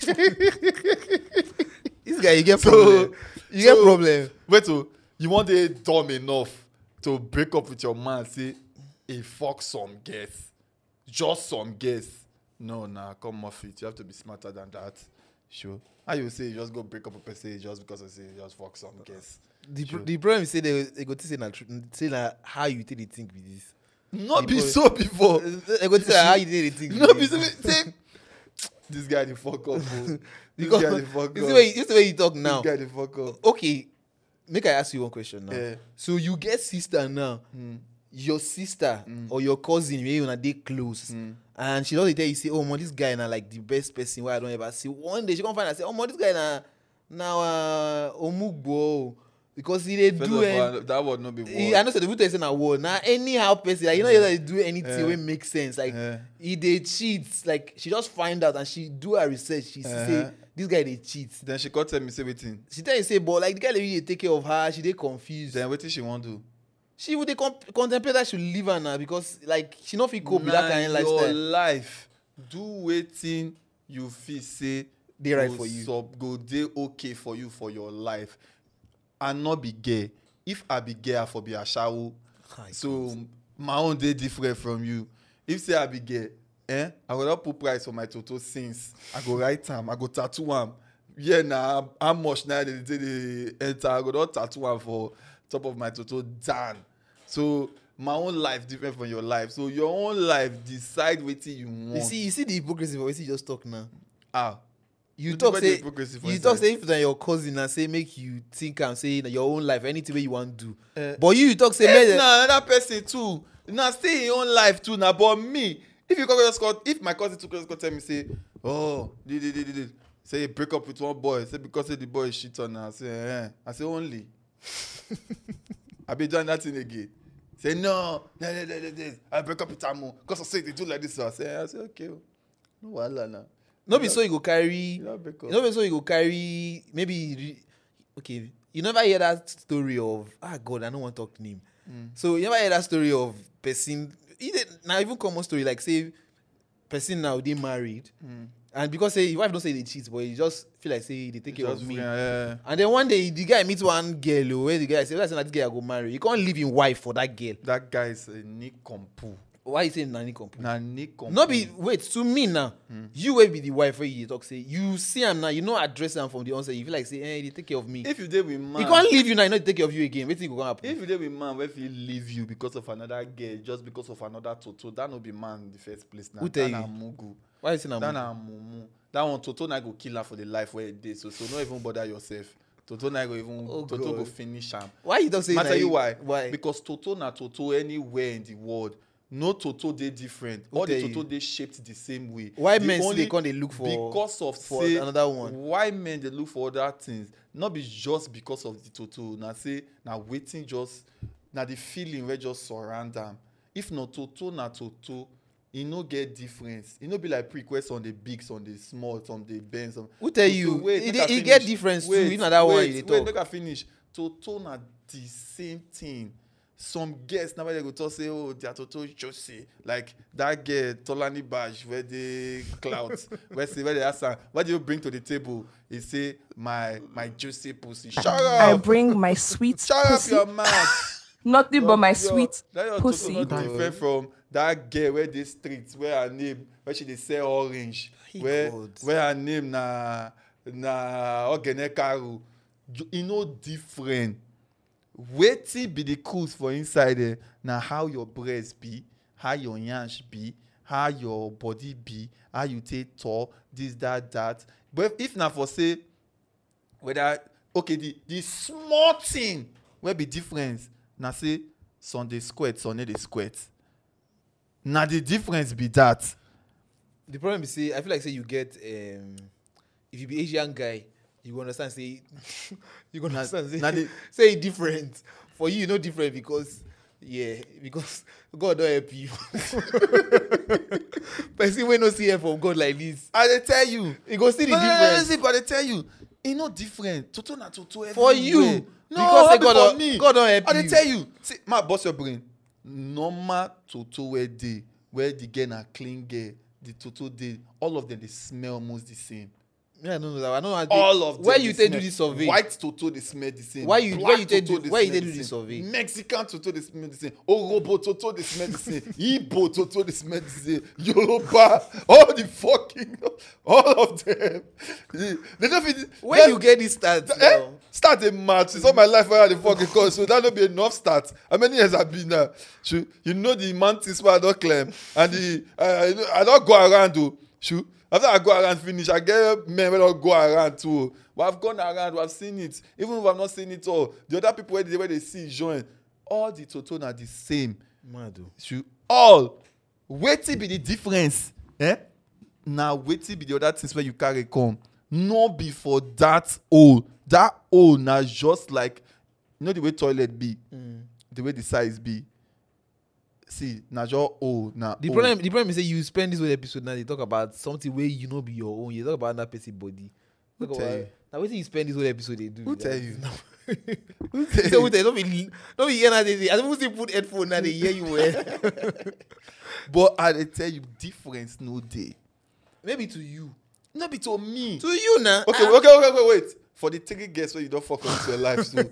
this guy. You get So- problem. You get so- problem. Wait, so you want a dumb enough to break up with your man? Say he fuck some girls, just some girls. No, nah, come off it. You have to be smarter than that. Sure. How you say you just go break up with person just because I say you just fuck some girls? The, Sure. pro- the problem is say they, they go to say na tru- say na how you take the think with this. Not be Because- so before. They go to say na how you take the think. Not be with so. this. Say, this guy the fuck up. Oh. This Because guy the fuck you up. see where you, you see where you talk now. This guy the fuck up. Okay, make I ask you one question now. Yeah. So you get sister now, your sister or your cousin, maybe when they close, and she doesn't tell you say, "Oh, man, this guy now like the best person where I don't ever see." One day she come find and say, "Oh, man, this guy now now uh, omugbo because he they First do of it." all, that would not be He, word. I know say the people say na word. Now anyhow person like you know they do anything Yeah. wey make sense. Like Yeah. he they cheat. Like she just find out and she do her research. She see say Uh-huh. this guy they cheat. Then she can't tell me say waiting. She tell you say, but like the guy dey really take care of her. She dey confused. Then what she want do? She would dey comp- contemplate that she leave her now because like she not fit cope with that Na kind of your lifestyle. life do wetin you feel say Dey right go for you. sub go dey okay for you for your life and not be gay. If I be gay I for be ashawo. Hi, So my own dey different from you. If say I be gay, eh, I go not put price for my toto since I go write am, I go tattoo am. Yeah, na how much now they dey dey enter? I go not tattoo am for top of my toto dan. So my own life different from your life. So your own life decide wetin you want. You see, you see the hypocrisy for wetin you just talk now. ah, You You talk debate the say hypocrisy for you inside. talk say if na your cousin and say make you think and say na your own life anything wey you wan do. Eh. But you you talk say if make na another person too, na still him own life too. Na but me, if you come just call, if my cousin too just come tell me say, oh, did did did did, say he break up with one boy, say because say the boy shit on her, I say, eh, I say only. I be doing that thing again. Say no, no, no, no, no, no. I break up with Amu because I say they do like this. So I say, I say okay, oh. No wahala now. no be so you go carry. You don't break up. No be so you go carry. Maybe re- okay. You never hear that story of ah God I don't want to talk name. So you never hear that story of person. Now even common story like say person now they married and because say his wife don't say they cheat but he just feel like say they take care Just of me. yeah, And then one day the guy meets one girl oh, where the guy say that's not this girl I go marry. You can't leave him wife for that girl. that guy is a Nick Kompu. Why you say nani compu? Na Nick Kompu. No be wait to me now. You will be the wife where you talk say you see him now. You know address him from the onset. You feel like say eh they take care of me. If you dey with man, He can't leave you now. He not take care of you again. Wait till go happen. if you dey with man wey fit leave you because of another girl just because of another toto, that no be man in the first place na. Who tell that you? na mugu. Why you say That na? na mumu. That one toto na go kill her for the life where it dey. So so no even bother yourself. Toto na go even Oh, toto God. go finish am. Why you don't say? I na tell you why. Why? Because toto na toto anywhere in the world. No toto dey different. All the tell you? toto dey shaped the same way. Why The men still only- dey come dey look for because of for say another one? why men dey look for other things not be just because of the toto na say na wetin just na the feeling wey just surround am if na toto na toto e no get difference e no be like prick wey some dey big some dey small some dey bend some. Who tell Toto, you? wait, E make I dey- e get finish. difference too, Wait, if na that one wait, you dey wait talk. make I finish toto na the same thing some girls na why dem go talk say oh their toto jose like that girl tolani bash wey dey clout wey say wey dey ask am what do you bring to the table he say my my juicy pussy shut I up bring my sweet shut pussy. up your mouth Nothing but my Your- sweet that your pussy. toto no different from that girl wey dey street wey her name wey she dey sell orange Hey wey God. wey her name na na ogene karu You- e no different wetin be the cruise for inside there na how your breast be how your yansh be how your body be how you take tall this that that but if na for say whether okay the the small thing wey be difference na say some dey squirt some no dey squirt na the difference be that. The problem is say I feel like say you get um if you be Asian guy you go understand say you go understand say na the- say it different for you no different because yeah because God don help you. Person wey no see help from God like this I dey tell you. he go see the no, no, no, no, difference see, but I tell you, e no different. Toto na toto everywhere. for you No, because say no be God for don me. God don help I dey you. tell you. See, ma, bust your brain. Normal toto wey dey, where the girl na clean girl, the Toto dey, all of them they smell almost the same. Yeah, I don't know that. I don't know how they, All of them. where you they take do smell- this survey? White Toto they smell the same. Why you- Black where you take Toto, do- they where you smell take the do this same. survey? Mexican Toto they smell the same. Orobo Toto they smell the same. Igbo Toto they smell the same. Yoruba, all the fucking, all of them. They they don't fit. Where that- you get this start? Eh? now? Start a match. It's all my life where I had the fucking course, so that don't be enough start. How many years I've been now? Shoo, you know the mantis where I don't claim, and the uh, I, don't- I don't go around though. Shoo, after I go around finish, I get men where don't go around too. But I've gone around, I've seen it. Even if I've not seen it all, the other people where they, where they see join, all the Toto are the same. Mad oh. Shoo, all. Wetin be the difference? Eh? Now wetin be the other things where you carry come? No be for that hole. That hole na just like, you know the way toilet be, Mm. the way the size be. See, na just hole na The hole. problem, the problem is say you spend this whole episode now. They talk about something where you know be your own. You talk about that person body. Who Talk tell about, you? now wait till you spend this whole episode. They do. Who that. tell you? No. Who So tell who you? tell you? Don't be, don't be hearing that. They, I don't still put headphone now. They hear you well. But I dey tell you, difference no dey. Maybe to you. No be to me. To you now. Okay, Ah. okay, okay, okay, wait. For the three guests where you don't fuck up to your life, so.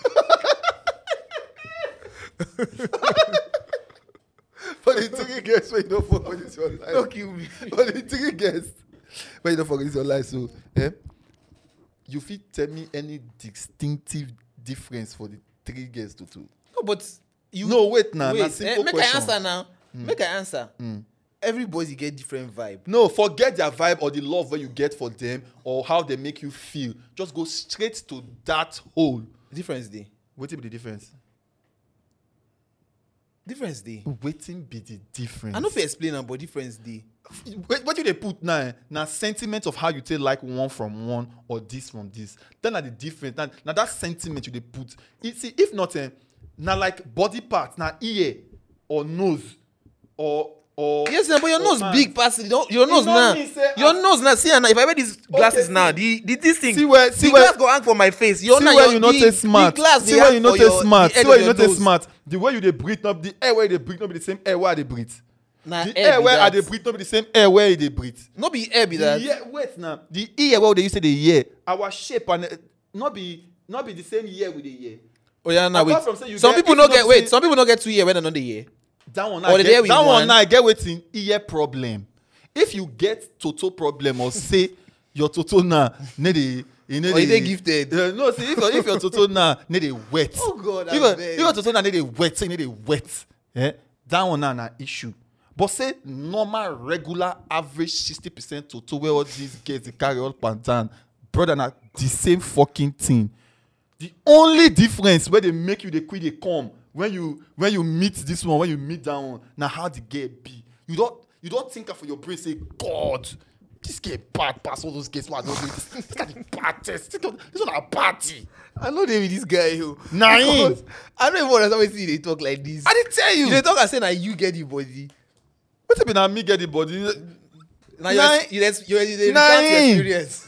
For the three guests where you don't fuck up to your life. Don't kill me. For the three guests where you don't fuck up to your life, so. Eh? You fit tell me any distinctive difference for the three guests to two? No, but you. No, wait now. Wait, Na simple eh, make question. I answer now. Make I answer. Mm. Everybody get different vibe. No, forget their vibe or the love where you get for them or how they make you feel. Just go straight to that hole. Difference day. What be the difference? Difference day. Waiting be the difference. I know if you explain am, but difference day. What, what do they put now? eh? Now sentiment of how you take like one from one or this from this. Then are the difference. Now, now that sentiment you they put. It, see, if not, eh, now like body part, now ear or nose or or. Yes, but your or nose hand. big pass it. Don't- Your nose no now. mean say Your as- nose now. See, now if I wear these glasses Okay, now, see- the, the this thing. See where see the where glass go hang for my face. Your see now, where your, you not the, take smart. The glass See they where hang you not for take your- smart. the See edge where of you your not take nose. smart. The way you they breathe up, the air where they breathe not be the same air where they breathe. Nah, The air air be where that. they breathe not be the same air where they breathe. No be air be that. The ear, wait now. The ear where they used to the ear, our shape and uh, not be not be the same ear with the ear. Oh yeah, now Apart wait. from say you Some get- people if no you get not wait. say- Some people no get two ear when they not the ear. That one Or I the get, day with that one one. now I get waiting ear problem. If you get Toto problem or say your Toto now need the you know Or you the- dey gifted. Uh, no, see if your if your Toto now need a wet. Oh, God, If I your, beg. if your Toto now need a wet, say need a wet. Eh? That one now na issue. But say normal, regular, average sixty percent Toto where all these girls they carry all and down, brother, na the same fucking thing. The only difference where they make you they quit they come when you when you meet this one, when you meet that one, now how the girl be. You don't you don't think for your brain say, God, this girl bad pass all those girls. Why I don't do this? This got the bad test. This one this one a party. I know they with this guy yo. Nine. Because I don't even understand why see they talk like this. I didn't tell you. They talk and say now you get the body. What be now me get the body? Now you Nine. you you you they recount your Nine. experience.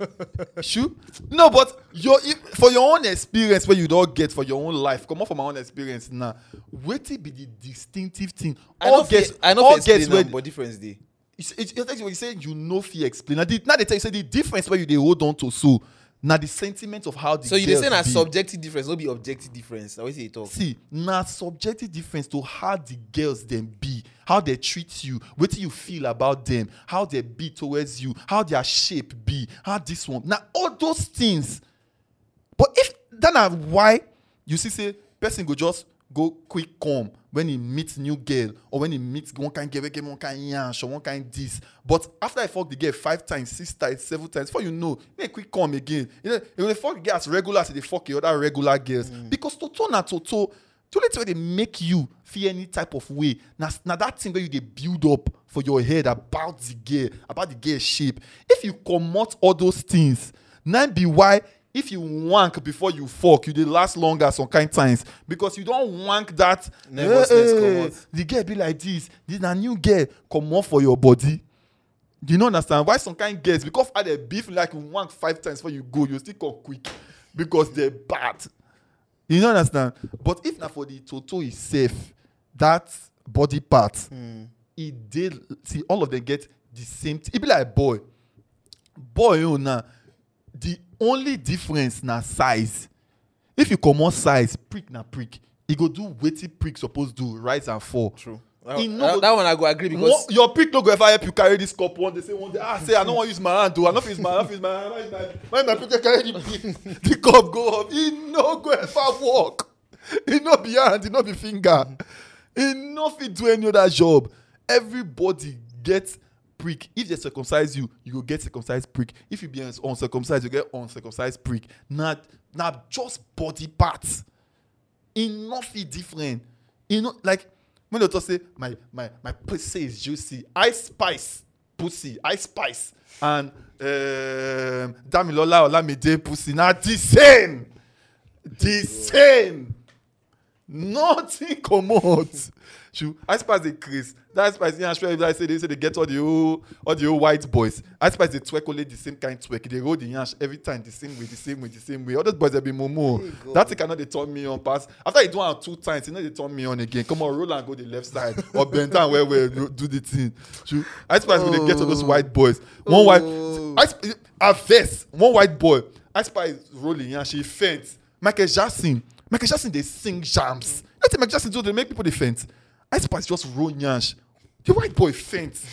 Sure. No, but your if- for your own experience where you don't get for your own life. Come on from my own experience now. What be the distinctive thing? I know All girls. girls, I know all first girls where but difference day. it's, it's, it's when you say you know fear explain. Now, the, now they tell you say the difference where you they hold on to so now the sentiment of how the So you they girls say na be. subjective difference, no be objective difference. I always say they talk. See, now subjective difference to how the girls them be, how they treat you, what you feel about them, how they be towards you, how their shape be, how this one. Now all those things. But if then are why you see say person go just go quick come when he meets new girl or when he meets one kind girl, get one kind yansh or one kind this. But after I fuck the girl five times, six times, seven times, before you know, they quick come again. You know, when they fuck the girl as regular as they fuck the other regular girls. Because Toto na Toto, the only way they make you feel any type of way. Now, now that thing where you they build up for your head about the girl, about the girl shape. If you commot all those things, now be why if you wank before you fuck, you dey last longer some kind times because you don't wank that. Nervousness "Eh, eh, comot." the girl be like this. This na new girl comot for your body. Do you not understand why some kind girls because how they beef like you wank five times before you go, you still come quick because they're bad. You don't understand? But if not for the Toto itself, that body part, he did see all of them get the same thing. It be like boy. Boy, you know, now, the only difference na size. If you come on size, prick na prick. He go do wetin prick suppose do, rise and fall. True. He That, no that, go- that one I go agree because One- your prick no go ever help you carry this cup one day. Say one day, ah, say I don't want to use my hand. Do I not use my hand? Use my hand. Why is my why my prick carry the, the cup go up? He no go ever work. He no be hand. He no be finger. He no fit do any other job. Everybody gets prick. If they circumcise you, you go get circumcised prick. If you be uncircumcised, you get uncircumcised prick. Not not just body parts. Enough is different. You know, like when they talk say my my my pussy is juicy. Ice Spice pussy, Ice Spice, and um, Damilola Olamide pussy. Not the same. The same. Nothing come out. True. Ice Spice dey craze. That Ice Spice, yeah, sure. I say they say they get all the old, all the old white boys. Ice Spice they twerk only the same kind twerk. They roll the yansh every time the same way, the same way, the same way. All those boys they be momo. That thing cannot they turn me on pass. After you do it two times, you know they turn me on again. Come on, roll and go the left side or bend down where we do the thing. True. Ice Spice when they get all those white boys. One white, Ice a vest. One white boy. Ice Spice rolling yansh. He faints. Michael Jackson. Michael Jackson they sing jams. You know Michael Jackson do they make people they faint. Ice Spice just roll nyash. The white boy faints.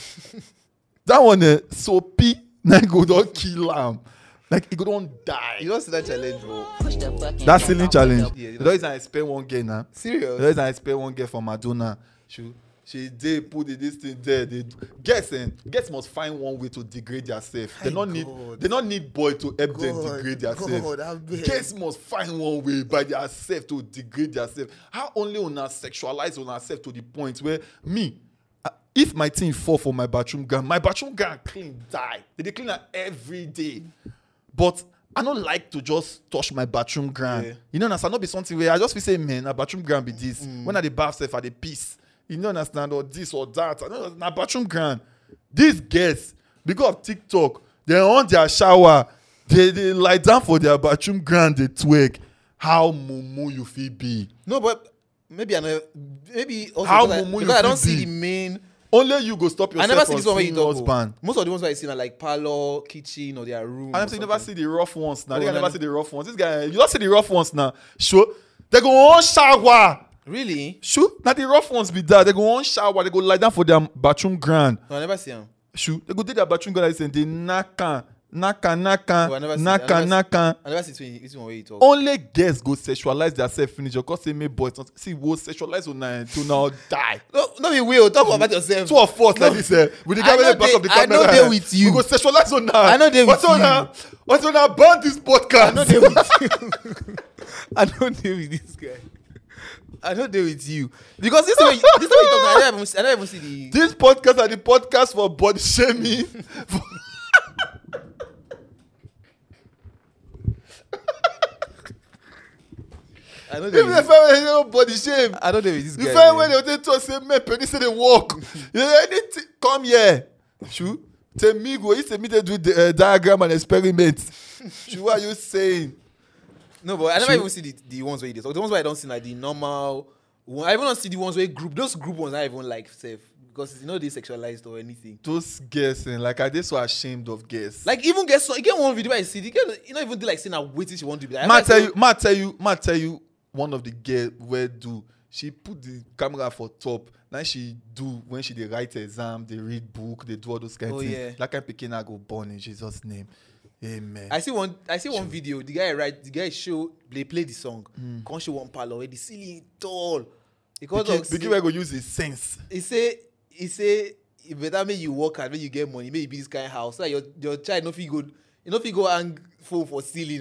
That one, uh, so P, now go don't kill him. Like, he go don't die. you don't see that challenge, bro. That's ceiling challenge. Yeah, you The reason I expect one girl now. The Serious? reason I expect one girl from Madonna. She, she did put the, this thing there. They, guess, eh, guess must find one way to degrade yourself. They don't need, God. they don't need boy to help them God, degrade yourself. God, I beg. Guess must find one way by yourself to degrade yourself. How only on sexualize on ourselves to the point where me, uh, if my thing fall for my bathroom ground, my bathroom ground clean die. They dey clean am every day. But I don't like to just touch my bathroom ground. Yeah. You know, understand? Not be something where I just feel say, man, a bathroom ground be this. When I the bath self, I the peace. You know, understand? Or this or that. I know, na bathroom ground. These girls, because of TikTok, they on their shower. They, they lie down for their bathroom ground. They twerk. How mumu you feel be? No, but maybe I know. Maybe also How because, I, mumu you because I don't fit see be? the main. Only you go stop I yourself never see from this one where you seeing talk. husband. Most of the ones where I see are like parlor, kitchen, or their room. And or I'm saying you never see something. the rough ones now. Oh, They no, never no. see the rough ones. This guy, you don't see the rough ones now. Sure. They go on shower. Really? Sure. Now the rough ones be there. They go on shower. They go lie down for their bathroom ground. No, I never see them. Sure. They go do their bathroom ground and they naka, naka, naka, Oh, I never see- I naka, never see- naka. I never see this one- this one where you talk. Only girls go sexualize themselves finish. Of course, say me boys. not- See, we'll sexualize on nine to now die. No, no, be weird. Talk about yourself. Two of us like this. Eh, with the I guy know at the back they- of the I camera. know they eh, with you. We go sexualize on nine. I know they What's with on you. now? What's on now? Burn this podcast. I know they with you. I know they with this guy. I know they with you because this way, this way you talk. I don't even, I don't even see the. This podcast are the podcast for body shaming. I know they. Even With, if I know body shame. I know they with this The guy. fair man. when they talk say men penny say they walk. You know, anything come here. True. Tell me go. You say me they do the uh, diagram and experiment. True. What are you saying? No, but I never True. even see the, the ones where you talk. The ones where I don't see like the normal. One. I even don't see the ones where group. Those group ones I even like safe because you know they sexualized or anything. Those girls, eh, like I just so ashamed of girls. Like even get so you get one video I see. You get you know even do like saying I wait till she want to be like. Ma tell you, ma tell you, ma tell you. One of the girl where do she put the camera for top. Now she do when she they write exam, they read book, they do all those kind Oh, of things. yeah. That kind of picking I go born in Jesus' name. Amen. I see one. I see one video. The guy write. The guy show. They play the song. Hmm. Can't show one parlor. The ceiling tall. Because Begin, of begin where go use his sense. he say he say it better make you work hard when you get money. Make you be this kind of house. So that your your child no fit go. You no fit go hang phone for ceiling.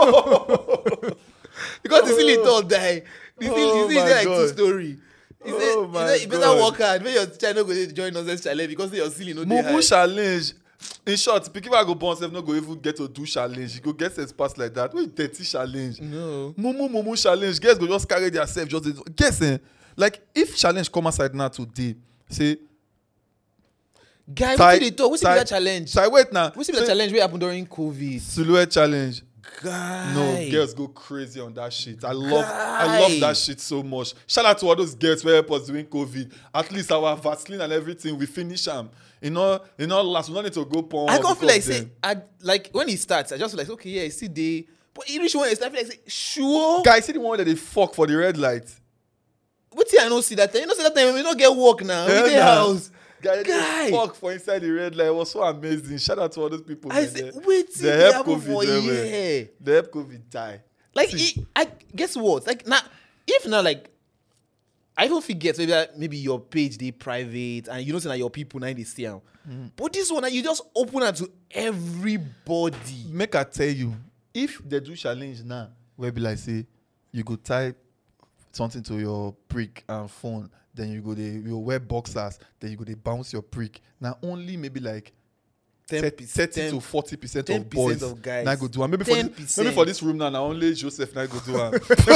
Because the ceiling tall die. The ceiling, Oh the ceiling my dey like God. two story. He say, Oh he my say you better God. work hard. Make your child no go dey join nonsense challenge because your ceiling no dey high. Mumu challenge. In short, pikin wey go born sef no go even get to do challenge. You go get sense pass like that. Wey dirty challenge. No. Mumu mumu challenge. Girls go just carry their self just dey do. Guess eh? Like if challenge come outside now today, say Guy, Ty- wetin dey talk? Wetin be Ty- that challenge? so I wait now. Wetin be that challenge wey happen during COVID? Silhouette challenge. Guy. No, girls go crazy on that shit. I love I Guy. love that shit so much. Shout out to all those girls who help us during COVID. At least our Vaseline and everything, we finish them. You know, you know, last we don't need to go porn. I can't feel like because say, I like when it starts, I just feel like okay, yeah, see they, but it reach when it starts, I feel like say, sure. Guys, see the one that they fuck for the red light. What I don't see that time? You know, see that time we don't get work now. Yeah, we dey nah. house. Guy, Guy. they fuck for inside the red light. It was so amazing. Shout out to all those people. I man. say, They- wait, they they help happen for COVID, eh, man. yeah. They help COVID die. Like, See. it, I guess what? Like now, if now like, I don't forget maybe that maybe your page they private and you know say that your people now they see am. But this one now you just open it to everybody. Make I tell you, if they do challenge now, where be like say you go type something to your prick and phone, then you go they you wear boxers, then you go they bounce your prick. Now only maybe like ten thirty to forty percent ten of percent boys of guys. now go do one. Maybe for this, ten percent. maybe for this room now, now only Joseph now go do one.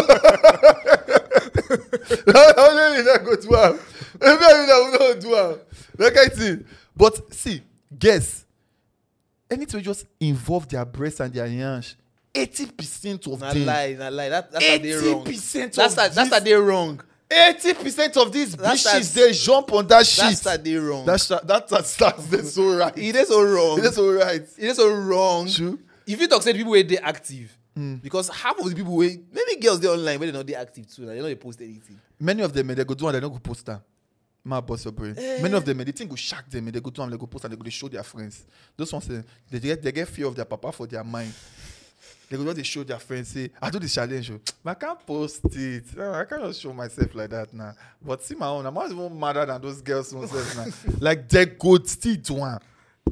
Only me now go do one. Maybe I now don't do one. Like I see. But see, guess anything just involve their breast and their yansh. Eighty percent of Na them. lie, na lie. That, that's how they wrong. Eighty percent That's of how, that's how this. they wrong. Eighty percent of these That's bitches that- they jump on that shit. That's how they wrong. That's that that starts they so right. It is so wrong. It is so right. It is so wrong. True. If you talk say the people where they active, because half of the people where maybe girls they online where they not they active too, like, they know they post anything. Many of them, eh, they go do and they don't go post them. My boss your brain. Eh. Many of them, eh, they think go shock them. eh, They go do and they go post and they go they show their friends. Those ones, eh, they get they get fear of their papa for their mind. They go just they show their friends say, I do this challenge, oh, but I can't post it. No, I can't just show myself like that now. But see my own, I'm not even madder than those girls themselves now. Like they go still do one.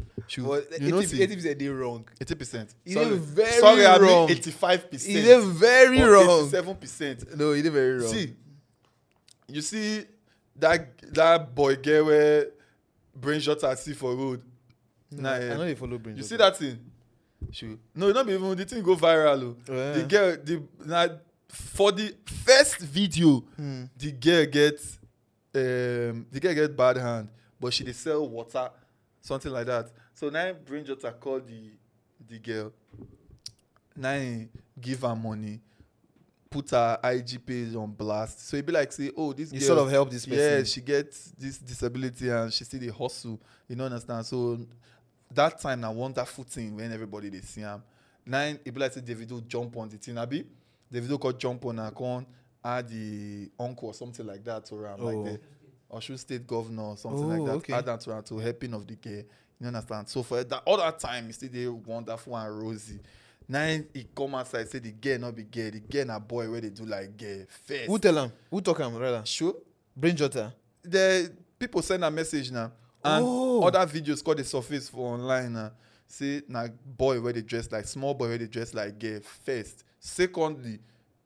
But You know, eighty see, percent they wrong. eighty percent. It Sorry, is very sorry, I mean wrong. eighty-five percent. It is very wrong. Eighty-seven percent. No, it is very wrong. See, you see that that boy girl where brain shot at see for road. Nah, I eh. know they follow brain. You shot. see that thing? Sure. No, not even the thing go viral. Oh. Yeah. The girl, the nah, for the first video, the girl gets um the girl get bad hand, but she dey sell water, something like that. So now brain jota call the the girl. Now he give her money, put her I G page on blast. So it be like say, oh, this You girl, sort of help this person. yeah, she gets this disability and she still dey hustle. You know understand? So that time na wonderful thing when everybody dey see am. Now it be like say Davido jump on the thing, abi? Davido called jump on and come add the uncle or something like that to am, Oh. like the Osun State governor or something Oh, like that. okay. Add that to am to helping of the girl. You understand? So for that all that time, it still dey wonderful and rosy. Now he come outside say the girl not be girl, the girl na boy where they do like girl first. Who tell him? Who talk him rather? Sure. Brain jotter. The people send a message now, and Oh. other videos called the surface for online now. Say na boy where they dress like small boy where they dress like girl first. Secondly,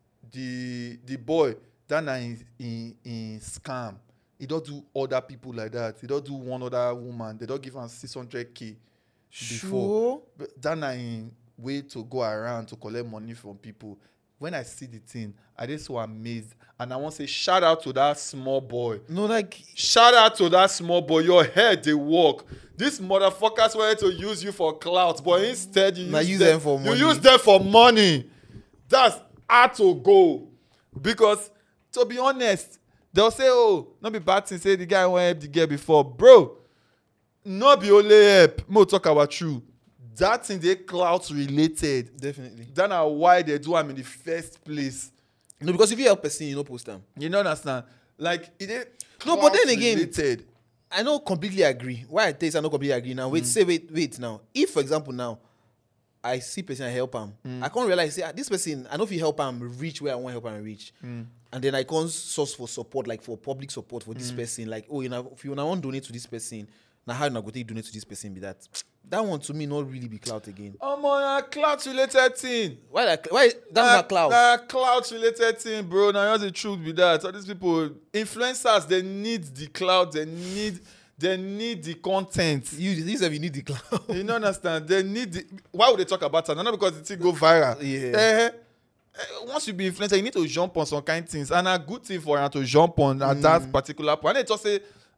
the the boy that na in in, in scam. He don't do other people like that. He don't do one other woman. They don't give him six hundred k before. Sure. But that na in way to go around to collect money from people. When I see the thing, I just so amazed, and I want to say shout out to that small boy. No, like Shout out to that small boy. Your head they work. These motherfuckers wanted to use you for clout, but instead you Nah, use, use them, them for money. You use them for money. That's how to go. Because to be honest, they'll say, "Oh, not be bad thing." Say the guy won't help the girl before, bro. Not be only help. More talk about you. That thing they clout related. definitely. That's why they do them in the first place. No, because if you help person, you know post them. You know understand? Like it ain't No, but then clout again- related. I don't completely agree. Why I tell you I don't completely agree now. Wait, say wait, wait now. If for example now, I see person I help him, I can't realize say ah, this person I know if you help him reach where I want to help him reach, and then I can't source for support like for public support for this person. Like oh you know if you want to donate to this person, now how you not go take donate to this person? Be that that one to me not really be clout again. I'm on a clout related thing. Why that why that's not clout? Nah, clout related thing, bro. Now here's the truth with that. All these people, influencers, they need the clout. They need, they need the content. You this if you need the clout. You don't understand? They need the. Why would they talk about it? Not because the thing go viral. Yeah. Eh, eh, once you be influencer, you need to jump on some kind of things, and a good thing for you to jump on at that particular point. And they just say,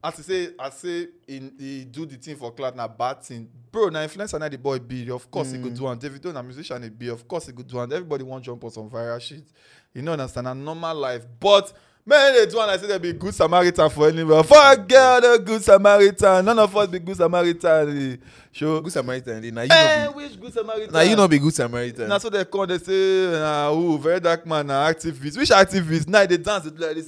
as I say, I say, in he do the thing for cloud na bad thing. Bro, na influencer na the boy be. Of course mm. he could do one. Davido na musician he be. Of course he could do one. Everybody want jump on some viral shit. You know, understand? A normal life, but. Man, they do one. I say they be good Samaritan for anywhere. Fuck girl, the good Samaritan. None of us be good Samaritan. Sure. Good Samaritan. Now you Eh, know be, which good Samaritan? now you know be good Samaritan. Now so they come, they say, uh, oh, very dark man, uh, activist. Which activist? Now they dance, they do like this.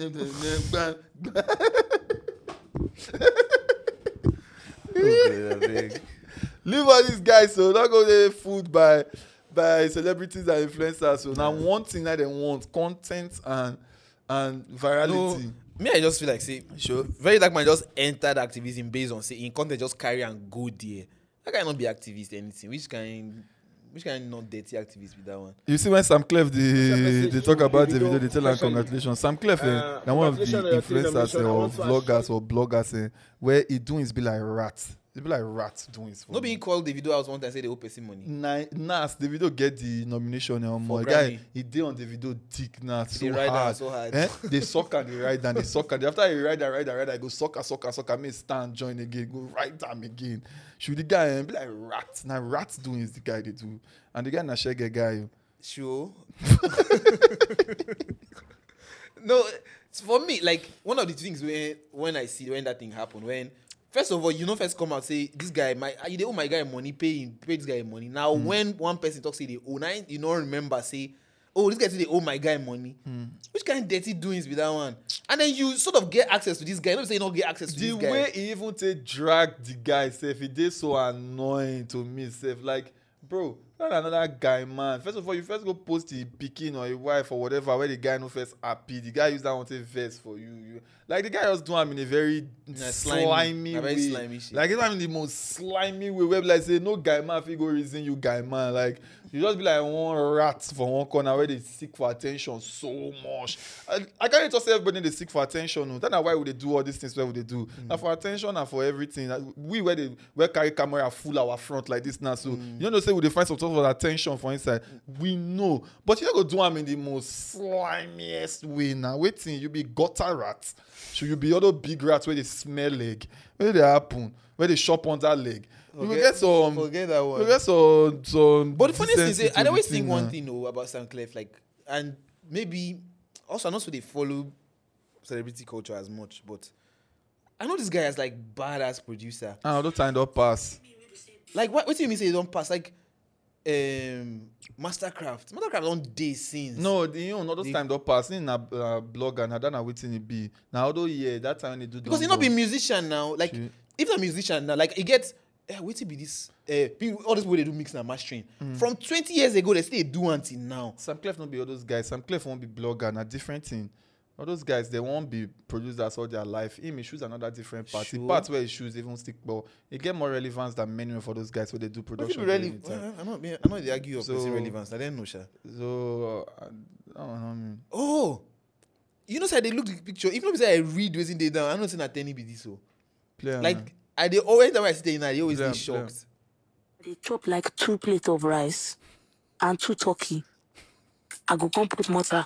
Okay, Leave all these guys, so not go there food by by celebrities and influencers. So now one thing that they want, content and and virality. No, me, I just feel like say, sure, very dark man just entered activism based on say in content just carry and go there. That can not be activist anything. Which kind, which kind not dirty activist with that one? You see when Sam Clef they, they talk about the video, they tell them congratulations. Sam Clef, uh, now one of the influencers uh, or vloggers or bloggers uh, where he doing is be like rats. It be like rats doing it. Not being called the video house one time say they owe person money. Nah, Nas, the video get the nomination. Um, For guy, Grammy. he did on the video dick now so They ride down hard. so hard. Eh? They suck and they ride down, they suck and after he ride and ride and ride, I go sucker, sucker, sucker, me stand, join again, go ride down again. Should the guy um, be like rats? Now rats doing is the guy they do, and the guy na shege guy. Sure. No, it's for me, like one of the things when when I see when that thing happen, when first of all, you know, first come out say this guy, my you they owe my guy money, pay him, pay this guy money. Now mm. when one person talks say they owe, now you don't remember say, oh, this guy say they owe my guy money. Mm. Which kind of dirty doings with that one? And then you sort of get access to this guy. Don't say you don't get access to the this guy. The way he even take drag the guy, self, he did so annoying to me, self. Like, bro, not another guy, man. First of all, you first go post the picking or your wife or whatever where the guy no first happy. The guy use that one to vest for you. you. Like the guy was doing him in a very yeah, slimy, slimy way. Very slimy shit. Like it's in the most slimy way. Where like say no guy man, if you go reason you guy man. Like you just be like one rat for one corner where they seek for attention so much. I, I can't just say everybody they seek for attention. No. That's not why would they do all these things. Where would they do? Mm. Now for attention and for everything. Like, we where they where carry camera full our front like this now. So mm. you know say we they find some sort of attention for inside. We know, but you don't go do them in the most slimiest way. Now waiting, you be gutter rat. Should you be other big rats where they smell leg? Where they happen? Where they shop on that leg? You will get some. Forget that one. You get some. some but the funny thing is, I always think now. one thing though about Sam Clef, like, and maybe also not so they follow celebrity culture as much, but I know this guy as like badass producer. Ah, don't time don't pass. Like what? What do you mean say you don't pass? Like, um, Mastercraft. Mastercraft don't day since. No, the, you know, not those the, time don't pass. In a uh, blog and I don't know what it be. Now, although yeah, that time they do. Because he not be musician now. Like, True. if not musician now, like he gets. Uh, wait till be this. Uh, people, all this way they do mix and mastering. Mm. From twenty years ago, they still do until now. Sam Clef not be all those guys. Sam Clef won't be blogger. A different thing. All those guys, they won't be producers all their life. Him, he choose another different part. Sure. The part where he choose even stick ball. It get more relevance than many for those guys where they do production. Really, well, I know, I know they argue of so, relevance. I didn't know, Sha. So, uh, I don't know. Mean. Oh, you know, say they look at the picture. Even if I read what's in there down, I'm not saying that any be this so. Play, like, man. I they always time I sit there, they always play, be shocked. They chop like two plates of rice and two turkey. I go come put mortar.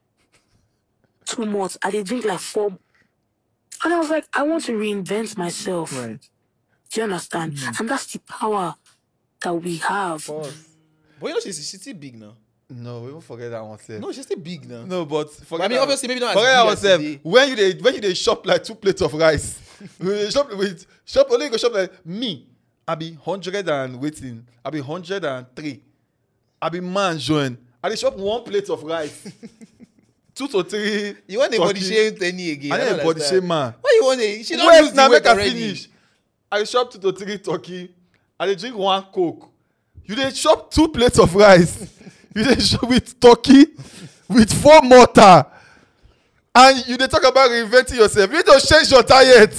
Two months, I did drink like four. And I was like, I want to reinvent myself. Right. Do you understand? Mm. And that's the power that we have. Pause. But you know, she's, she's still big now. No, we won't forget that one. Sir. No, she's still big now. No, but forget but I mean, obviously, maybe not forget as that big one. as When you they, when you they shop like two plates of rice, we shop with shop only go shop like me. I be hundred and waiting. I be hundred and three. I be man join. I they shop one plate of rice. Two to three. You want a body shame Tenny again? I need a body shame man. Why you want a? She don't Wait, lose now the weight make I already. finish. I shop two to three turkey. I dey drink one coke. You dey chop two plates of rice. You dey shop with turkey, with four mortar, and you dey talk about reinventing yourself. You need to change your diet.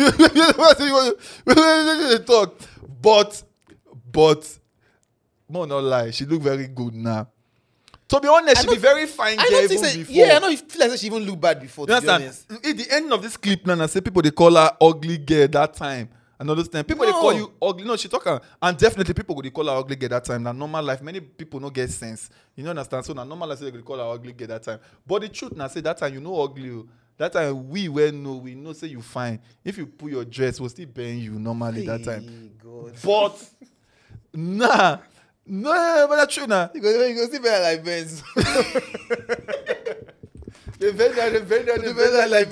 You dey talk, but but more not lie. She look very good now. To be honest, she be very fine girl even say, before. Yeah, I know. You feel like she even look bad before. You to be understand? honest. At the end of this clip, now, I say people they call her ugly girl that time. And understand people No. they call you ugly. No, she talk her, and definitely people go they call her ugly girl that time. Now normal life, many people no get sense. You know understand? So now normal life say they go call her ugly girl that time. But the truth now say that time you know ugly. oh. That time we were no, we know say you fine. If you put your dress, we'll still paying you normally that time. Hey, God. But nah, no, but that's true now. You go, you go see better like Benz. The vendor, the vendor, the vendor like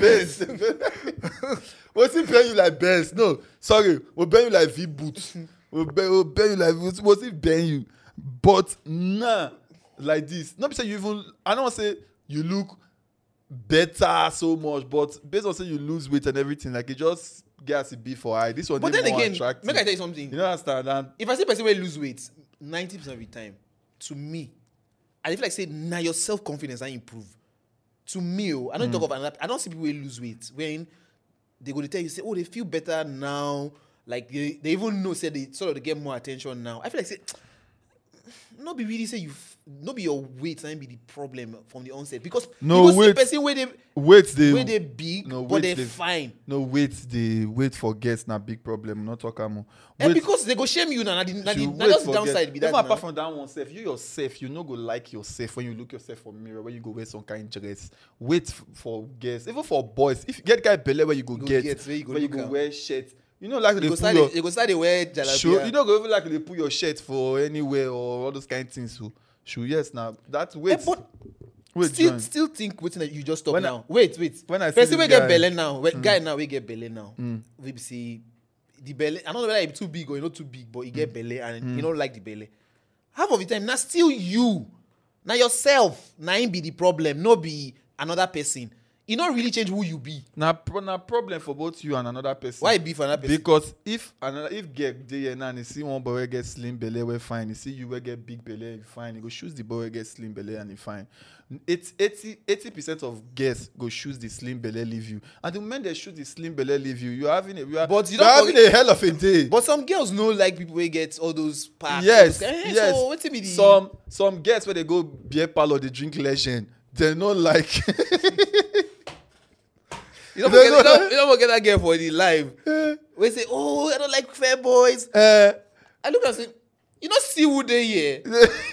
best. We'll still pay you like best. No, sorry, we'll pay you like V boots. We'll pay, we'll pay you like we'll still pay you. But nah, like this. Not say you even. I don't want to say you look better so much, but based on say you lose weight and everything, like it just gets a B for eye. This one, But dey then more again, attractive. make I tell you something. You know understand that? If I say person will lose weight, ninety percent of the time, to me, I feel like say now your self confidence and improve. To me, oh, I don't talk of another. I don't see people who lose weight when they go to tell you say, oh, they feel better now. Like they, they even know say they sort of they get more attention now. I feel like say, not be really say you, not be your weight and be the problem from the onset because No, you go see weight- person where they Wait, they where they big no, but wait, they they- fine. no wait. The wait for guests na big problem. Not talk am. And because they go shame you now, na the- na the- you na wait just for downside guests. be that. Even now. apart from that one self, you yourself, you no go like yourself when you look yourself for mirror, when you go wear some kind dress. Wait f- for guests, even for boys. If you get guy belle where you go, Go get, get, where you go where you look go am. wear shirt. You know, like You they go put start, your they, you go start they wear jalabia. shoe. You don't go even like they put your shirt for anywhere or all those kind of things. So, shoe, yes, now that Eh, wait, but wait, still, join. still think waiting that you just talk When I- now. wait, wait. when I see person this we get guy- belly now, when guy now we get belly now. We be see the belly. I don't know whether it's too big or you not too big, but you get belly and you don't like the belly. Half of the time, now still you, now yourself, now ain't be the problem, no be another person. You not really change who you be. Now, pro- now problem for both you and another person. Why it be for another person? Because if another if get there now and you see one boy wey get slim belly we fine, you see you will get big belly you fine, you go choose the boy wey get slim belly and he fine. It's eighty percent of girls go choose the slim belly leave you, and the moment they choose the slim belly leave you, you're having a you are, But you you're don't having a hell of a day. But some girls know like people will get all those parts. yes, Eh, yes. So what's it be the Some some girls where they go beer parlor they drink legend, they not like. You don't They forget, you know- don't, you don't forget that girl for the live. We say, oh, I don't like fair boys. uh, I look and say, you don't see who they here.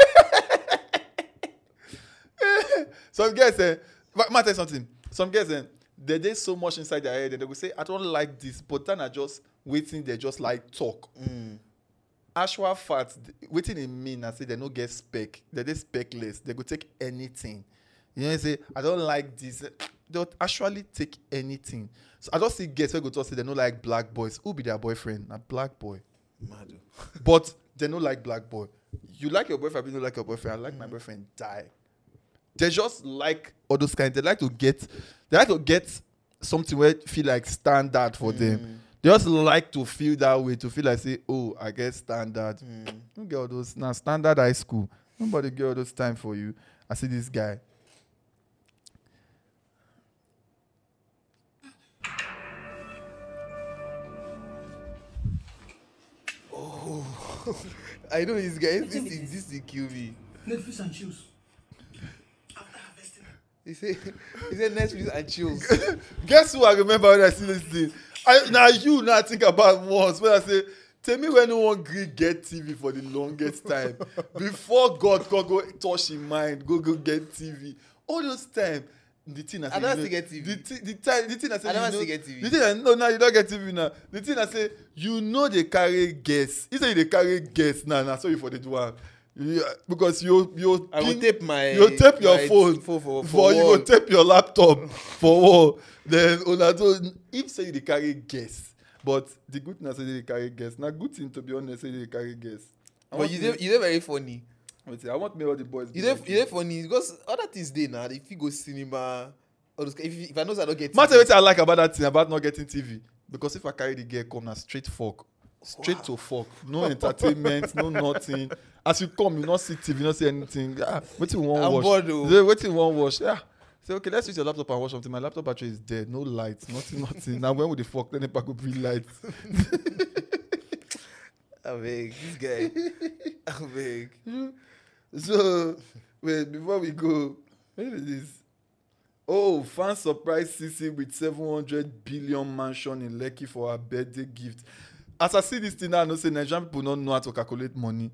Some guys say, but matter something. Some guys say they dey so much inside their head that they will say, I don't like this, but then I just waiting, they just like talk. Actual facts, waiting in mean I say they no get spec, they dey specless, they go take anything. You know, they say, I don't like this. They'll actually take anything. So I just see girls who go to say they no like black boys. Who be their boyfriend? A black boy. Mad. But they don't like black boy. You like your boyfriend, but you don't like your boyfriend. I like my boyfriend. Die. They just like all those kinds. They like to get. They like to get something where it feel like standard for them. They just like to feel that way. To feel like say, oh, I get standard. Don't get all those now. Standard high school. Nobody get all those time for you. I see this guy. I know this guy. This is this is Q V. Netflix and chills. He said, he said Netflix and chills. Guess who I remember when I see this thing? I now you now think about once when I say, tell me when no one gree get T V for the longest time. Before God God go touch him mind, go go get T V. All those time, the thing I say, I never you know, still get T V. The, thi- the time, the thing I say, I never you know, still get T V. The thing I, no, now you don't get T V now. The thing I say, you know they carry guests. You say they carry guests now. Now sorry for the one. Yeah, because you you I will pin- tape my you tape your my phone phone for, for, for you wall. go tape your laptop for wall. Then una do if say you dey carry guests, but the good thing na say they dey carry guests. Na good thing to be honest say they dey carry guests. I But want you make- dey you dey very funny. wait, I want me all the boys. be You dey like you dey funny because other things dey now. If you go cinema, all those, if, if I know say I don't get Matter T V, wetin I like about that thing about not getting T V, because if I carry the girl come na straight fuck, straight to fuck, no entertainment, no nothing. As you come, you not see T V, you not see anything. Ah, wetin you wan I'm watch? bored o. Say, wetin you wan watch? Yeah. Say okay, let's use your laptop and watch something. My laptop battery is dead, no light, nothing, nothing. Now when would the fuck? Then the pack will bring light. I beg this guy. I beg. So wait, before we go, what is this? Oh, fans surprise Sisi with seven hundred billion mansion in Lekki for her birthday gift. As I see this thing now, I know say Nigerian people don't know how to calculate money.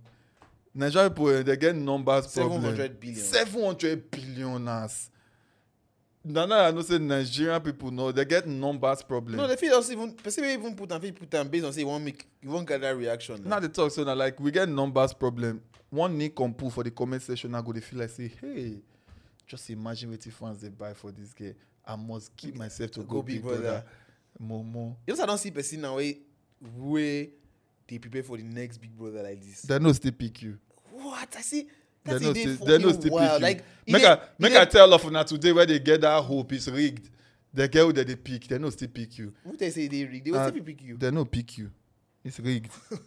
Nigerian people, eh, they get numbers problem. seven hundred billion. seven hundred billion as. No, no, I know say Nigerian people know they get numbers problem. No, the fit just even person wey even put am fit put am based on say you wan make you wan gather reaction. Now they talk so now like we get numbers problem. One nick come pull for the comment section now go they feel like say, hey, just imagine what fans they buy for this guy. I must keep myself to go, Go big Big brother. Brother. Momo. You know, I don't see person now way way they prepare for the next Big Brother like this. They no still pick you. What I see. They That's no a day still, they no fucking still wild. pick you. Like make if I they- make if I they- tell of now today where they get that hope is rigged. The girl that they pick, they no still pick you. Who they say they read? They will Uh, still pick you. They no pick you. It's rigged.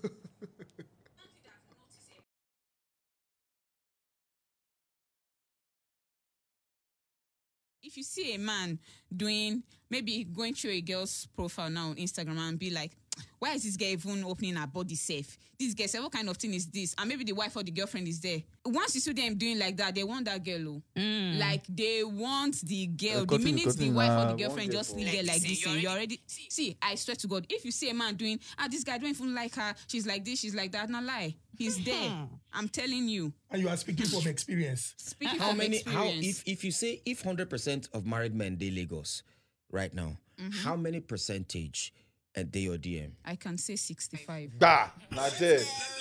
If you see a man doing, maybe going through a girl's profile now on Instagram and be like, why is this girl even opening her body safe? This girl, say, what kind of thing is this? And maybe the wife or the girlfriend is there. Once you see them doing like that, they want that girl. Oh. Like, they want the girl. Uh, the continue, minute continue, the wife nah, or the one girlfriend girl just for- leave her Like like this, this, you and you already- already... See, I swear to God, if you see a man doing, ah, this guy don't even like her, she's like this, she's like that, not lie. He's there. I'm telling you. And you are speaking from experience. Speaking How from many? How experience. if if you say if hundred percent of married men they Lagos right now, how many percentage at they your D M? I can say sixty-five. Bah, not there.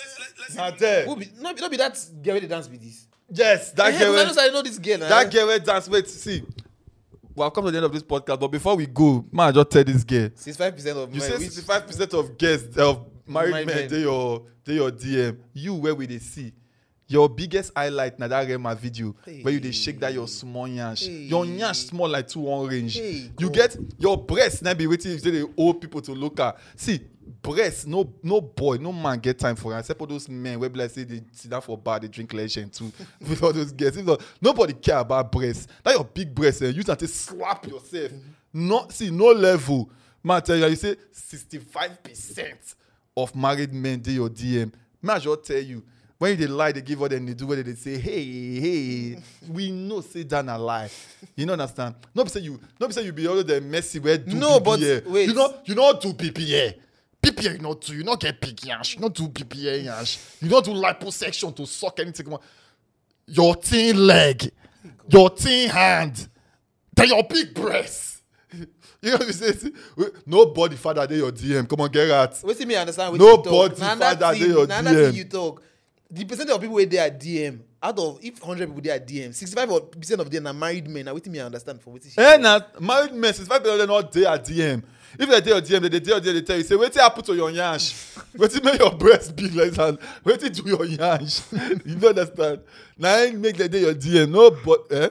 Not there. Who be, no, be, no be that girl wey dey dance with this. Yes, that Eh, girl. because I wey- know, I know this girl. Nah. That girl will dance. Wait, see. Well, I've come to the end of this podcast, but before we go, man, I just tell this girl. sixty-five percent of You my say which- sixty-five percent of guests of married Married men men. they your they your D M. You where we they see your biggest highlight na that Rema video where you they shake that your small yansh. Hey. Your yansh small like two one range. Hey, you God. get your breast now be waiting. You say they old people to look at. See breast. No no boy no man get time for it. Except for those men where be like say they sit down for bar they drink legend too with all those girls. If not, nobody care about breast. That your big breast. Eh, you have to slap yourself. No see no level. Man tell you you say sixty-five percent of married men they your D M. Man, I just tell you, when they lie, they give what they do, where they say, hey, hey, we know say that a lie. You know understand? No be say you, no be say you be all the messy where do No, P P A. but wait. You know, you not do P P A. P P A you not do, you not get big yash, you not do P P A yash, you not do liposuction to suck anything. Come on. Your thin leg, your thin hand, then your big breast. You know what I'm saying? Nobody father they your D M. Come on, get out. Wetin me understand wetin No you talk. body Na father that dey thing- your na D that M. thing you talk. The percentage of people wey dey at D M out of if hundred people dey at D M, sixty-five percent of them na married men. Na wetin me understand for wetin she Eh, talk. na married men sixty-five percent of them not dey at D M. If they dey your D M, they dey dey your D M, they tell you, say, wetin happen to your yansh? Wetin make your breast big like that? Wetin do your yansh? You don't understand? Na im make them dey your D M. No, but, eh?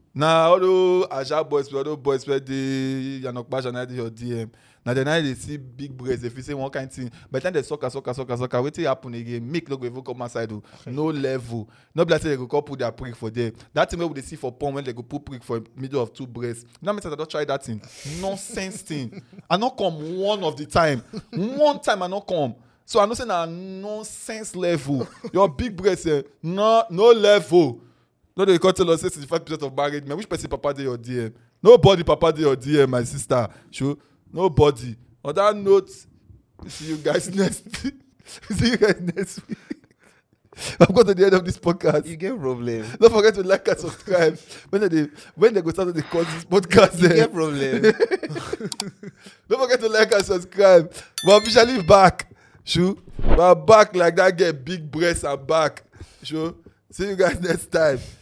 Na all those Aja boys, all those boys wey dey Yanokpaja na dey your D M. Na then I dey see big breast, they feel say one kind thing. By the time they sucker, sucker, sucker, sucker, wetin happen again? Make no go even come outside o. No level. No be like say they go come put their prick for there. That thing wey we dey see for porn when they go put prick for middle of two breasts. You know how many times I don try that thing? Nonsense thing. I no come one of the time. One time I no come. So I know say na nonsense level. Your big breast, eh, no no level. No dey come tell us say sixty-five percent of married men. Which person papa dey your D M? Nobody papa dey your D M, my sister. Sure. Nobody. On that note, see you guys next. See you guys next week. I've got to the end of this podcast. You get problem. Don't forget to like and subscribe. When they when they go start to call this podcast, You eh, get problem. don't forget to like and subscribe. We're officially back. Sure. We're back like that. Get big breasts are back. Sure. See you guys next time.